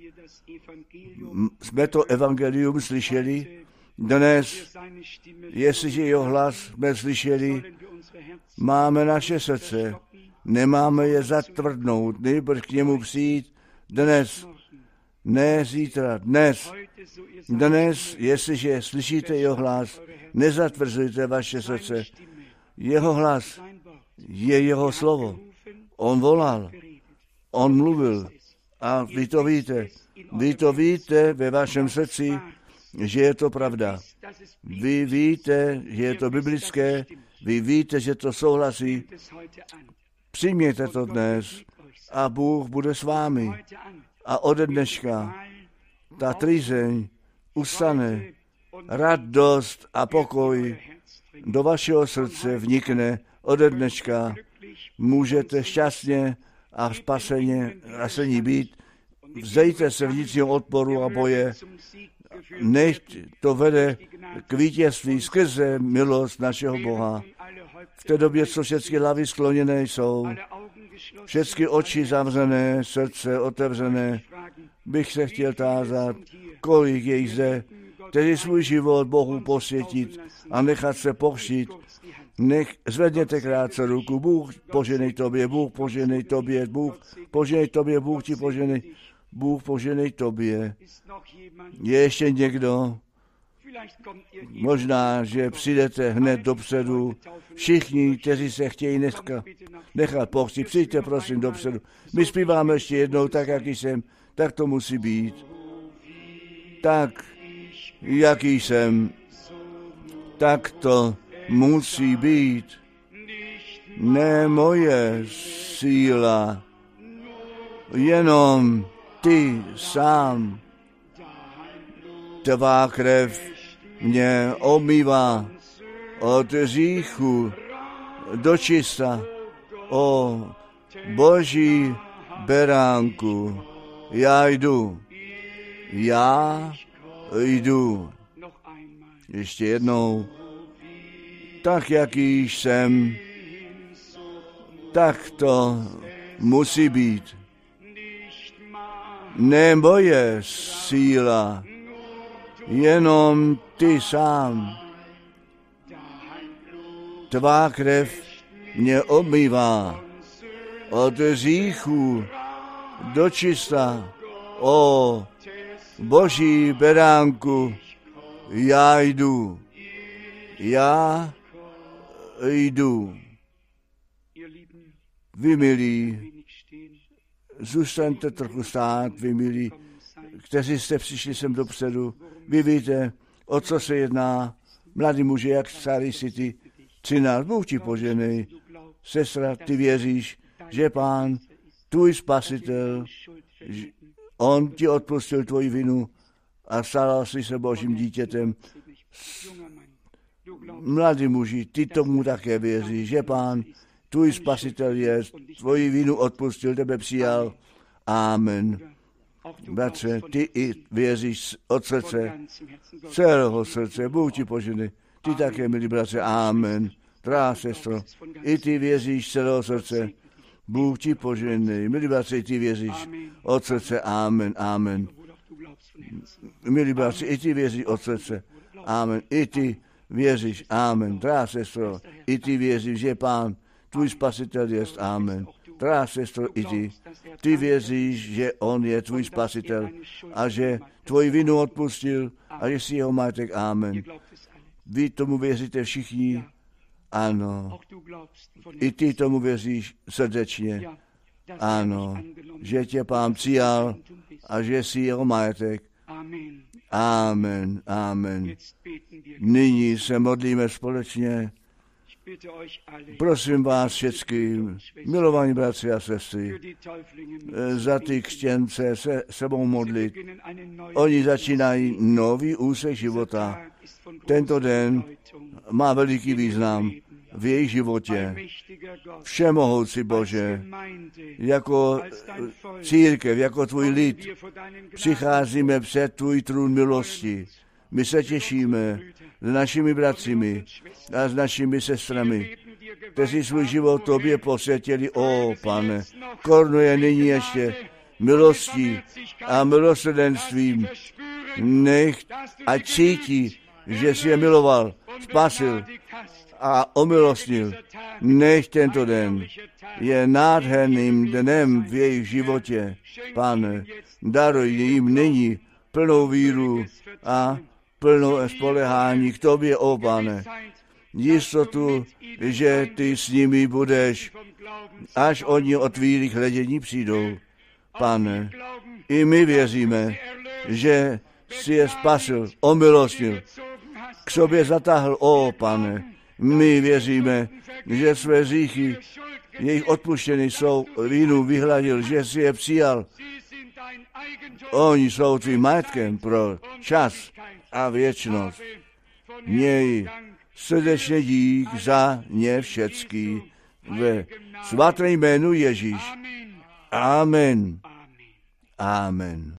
jsme to evangelium slyšeli, dnes, jestliže jeho hlas jsme slyšeli, máme naše srdce, nemáme je zatvrdnout, nejbrž k němu přijít dnes, ne zítra, dnes. Dnes, jestliže slyšíte jeho hlas, nezatvrzujte vaše srdce. Jeho hlas je jeho slovo. On volal, on mluvil a vy to víte. Vy to víte ve vašem srdci, že je to pravda. Vy víte, že je to biblické, vy víte, že to souhlasí. Přijměte to dnes a Bůh bude s vámi. A ode dneška ta trýzeň ustane, radost a pokoj do vašeho srdce vnikne. Ode dneška můžete šťastně a spaseně spasení být. Vzdejte se vnitřního odporu a boje. Nech to vede k vítězství skrze milost našeho Boha. V té době, co všechny hlavy skloněné jsou, všechny oči zavřené, srdce otevřené, bych se chtěl tázat, kolik je jich zde, kteří svůj život Bohu posvětit a nechat se pokřtít. Nech zvedněte krátce ruku, Bůh poženej tobě, Bůh poženej tobě, Bůh poženej tobě, Bůh ti poženej, Bůh poženej tobě. Je ještě někdo? Možná, že přijdete hned dopředu. Všichni, kteří se chtějí dneska nechat pokřtít, přijďte prosím dopředu. My zpíváme ještě jednou, tak jak jsem, tak to musí být. Tak, jaký jsem, tak to musí být. Ne moje síla, jenom ty sám. Tvá krev mě omývá od hříchu do čista. O Boží beránku, Já jdu. Já jdu. Ještě jednou. Tak, jaký jsem, tak to musí být. Ne moje síla, jenom ty sám. Tvá krev mě obmývá od hříchů do čista. O Boží beránku, já jdu. Já jdu. Vy milí, zůstaňte trochu stát, vy milí, kteří jste přišli sem dopředu. Vy víte, o co se jedná. Mladý muži, jak starý si ty, třináct, Bůh ti poženej. Sestra, ty věříš, že Pán, tvůj spasitel, on ti odpustil tvoji vinu a stal jsi se Božím dítětem. Mladí muži, ty tomu také věříš, že Pán, tvůj spasitel je, tvoji vinu odpustil, tebe přijal. Amen. Bratře, ty i věříš od srdce, celého srdce, Bůh ti požene. Ty také, milí bratře, amen. Drahá sestro, i ty věříš celého srdce, Bůh ti požene. Milí bratře, i ty věříš od srdce, amen, amen. Milí bratře, i ty věříš od srdce, amen. I ty věříš, amen. Drahá sestro, i ty věříš, že Pán, tvůj spasitel jest, amen. Drahá sestro, i ty, ty věříš, že on je tvůj spasitel a že tvoji vinu odpustil a že jsi jeho majetek, amen. Vy tomu věříte všichni? Ano. I ty tomu věříš srdečně? Ano. Že tě Pán přijal a že jsi jeho majetek. Amen, amen. Nyní se modlíme společně. Prosím vás všechny, milovaní bratři a sestry, za ty křtěnce se sebou modlit. Oni začínají nový úsek života. Tento den má veliký význam v jejich životě. Všemohoucí Bože, jako církev, jako tvůj lid, přicházíme před tvůj trůn milosti. My se těšíme s našimi bratřimi a s našimi sestrami, kteří svůj život tobě posvětili. O, Pane, korunuje nyní ještě milostí a milosrdenstvím. Nech a cítí, že jsi je miloval, spasil a omilostnil. Nech tento den je nádherným dnem v jejich životě. Pane, daruj jim nyní plnou víru a plnou spolehání k tobě, o Pane. Jistotu, že ty s nimi budeš, až oni od tvých hledění přijdou. Pane, i my věříme, že jsi je spasil, omilostnil, k sobě zatáhl, o Pane. My věříme, že své hříchy, jejich odpuštěny jsou, vinu vyhladil, že jsi je přijal. Oni jsou tvým majetkem pro čas a věčnost. Měj srdečně dík za ně všecky ve svatém jménu Ježíš. Amen. Amen.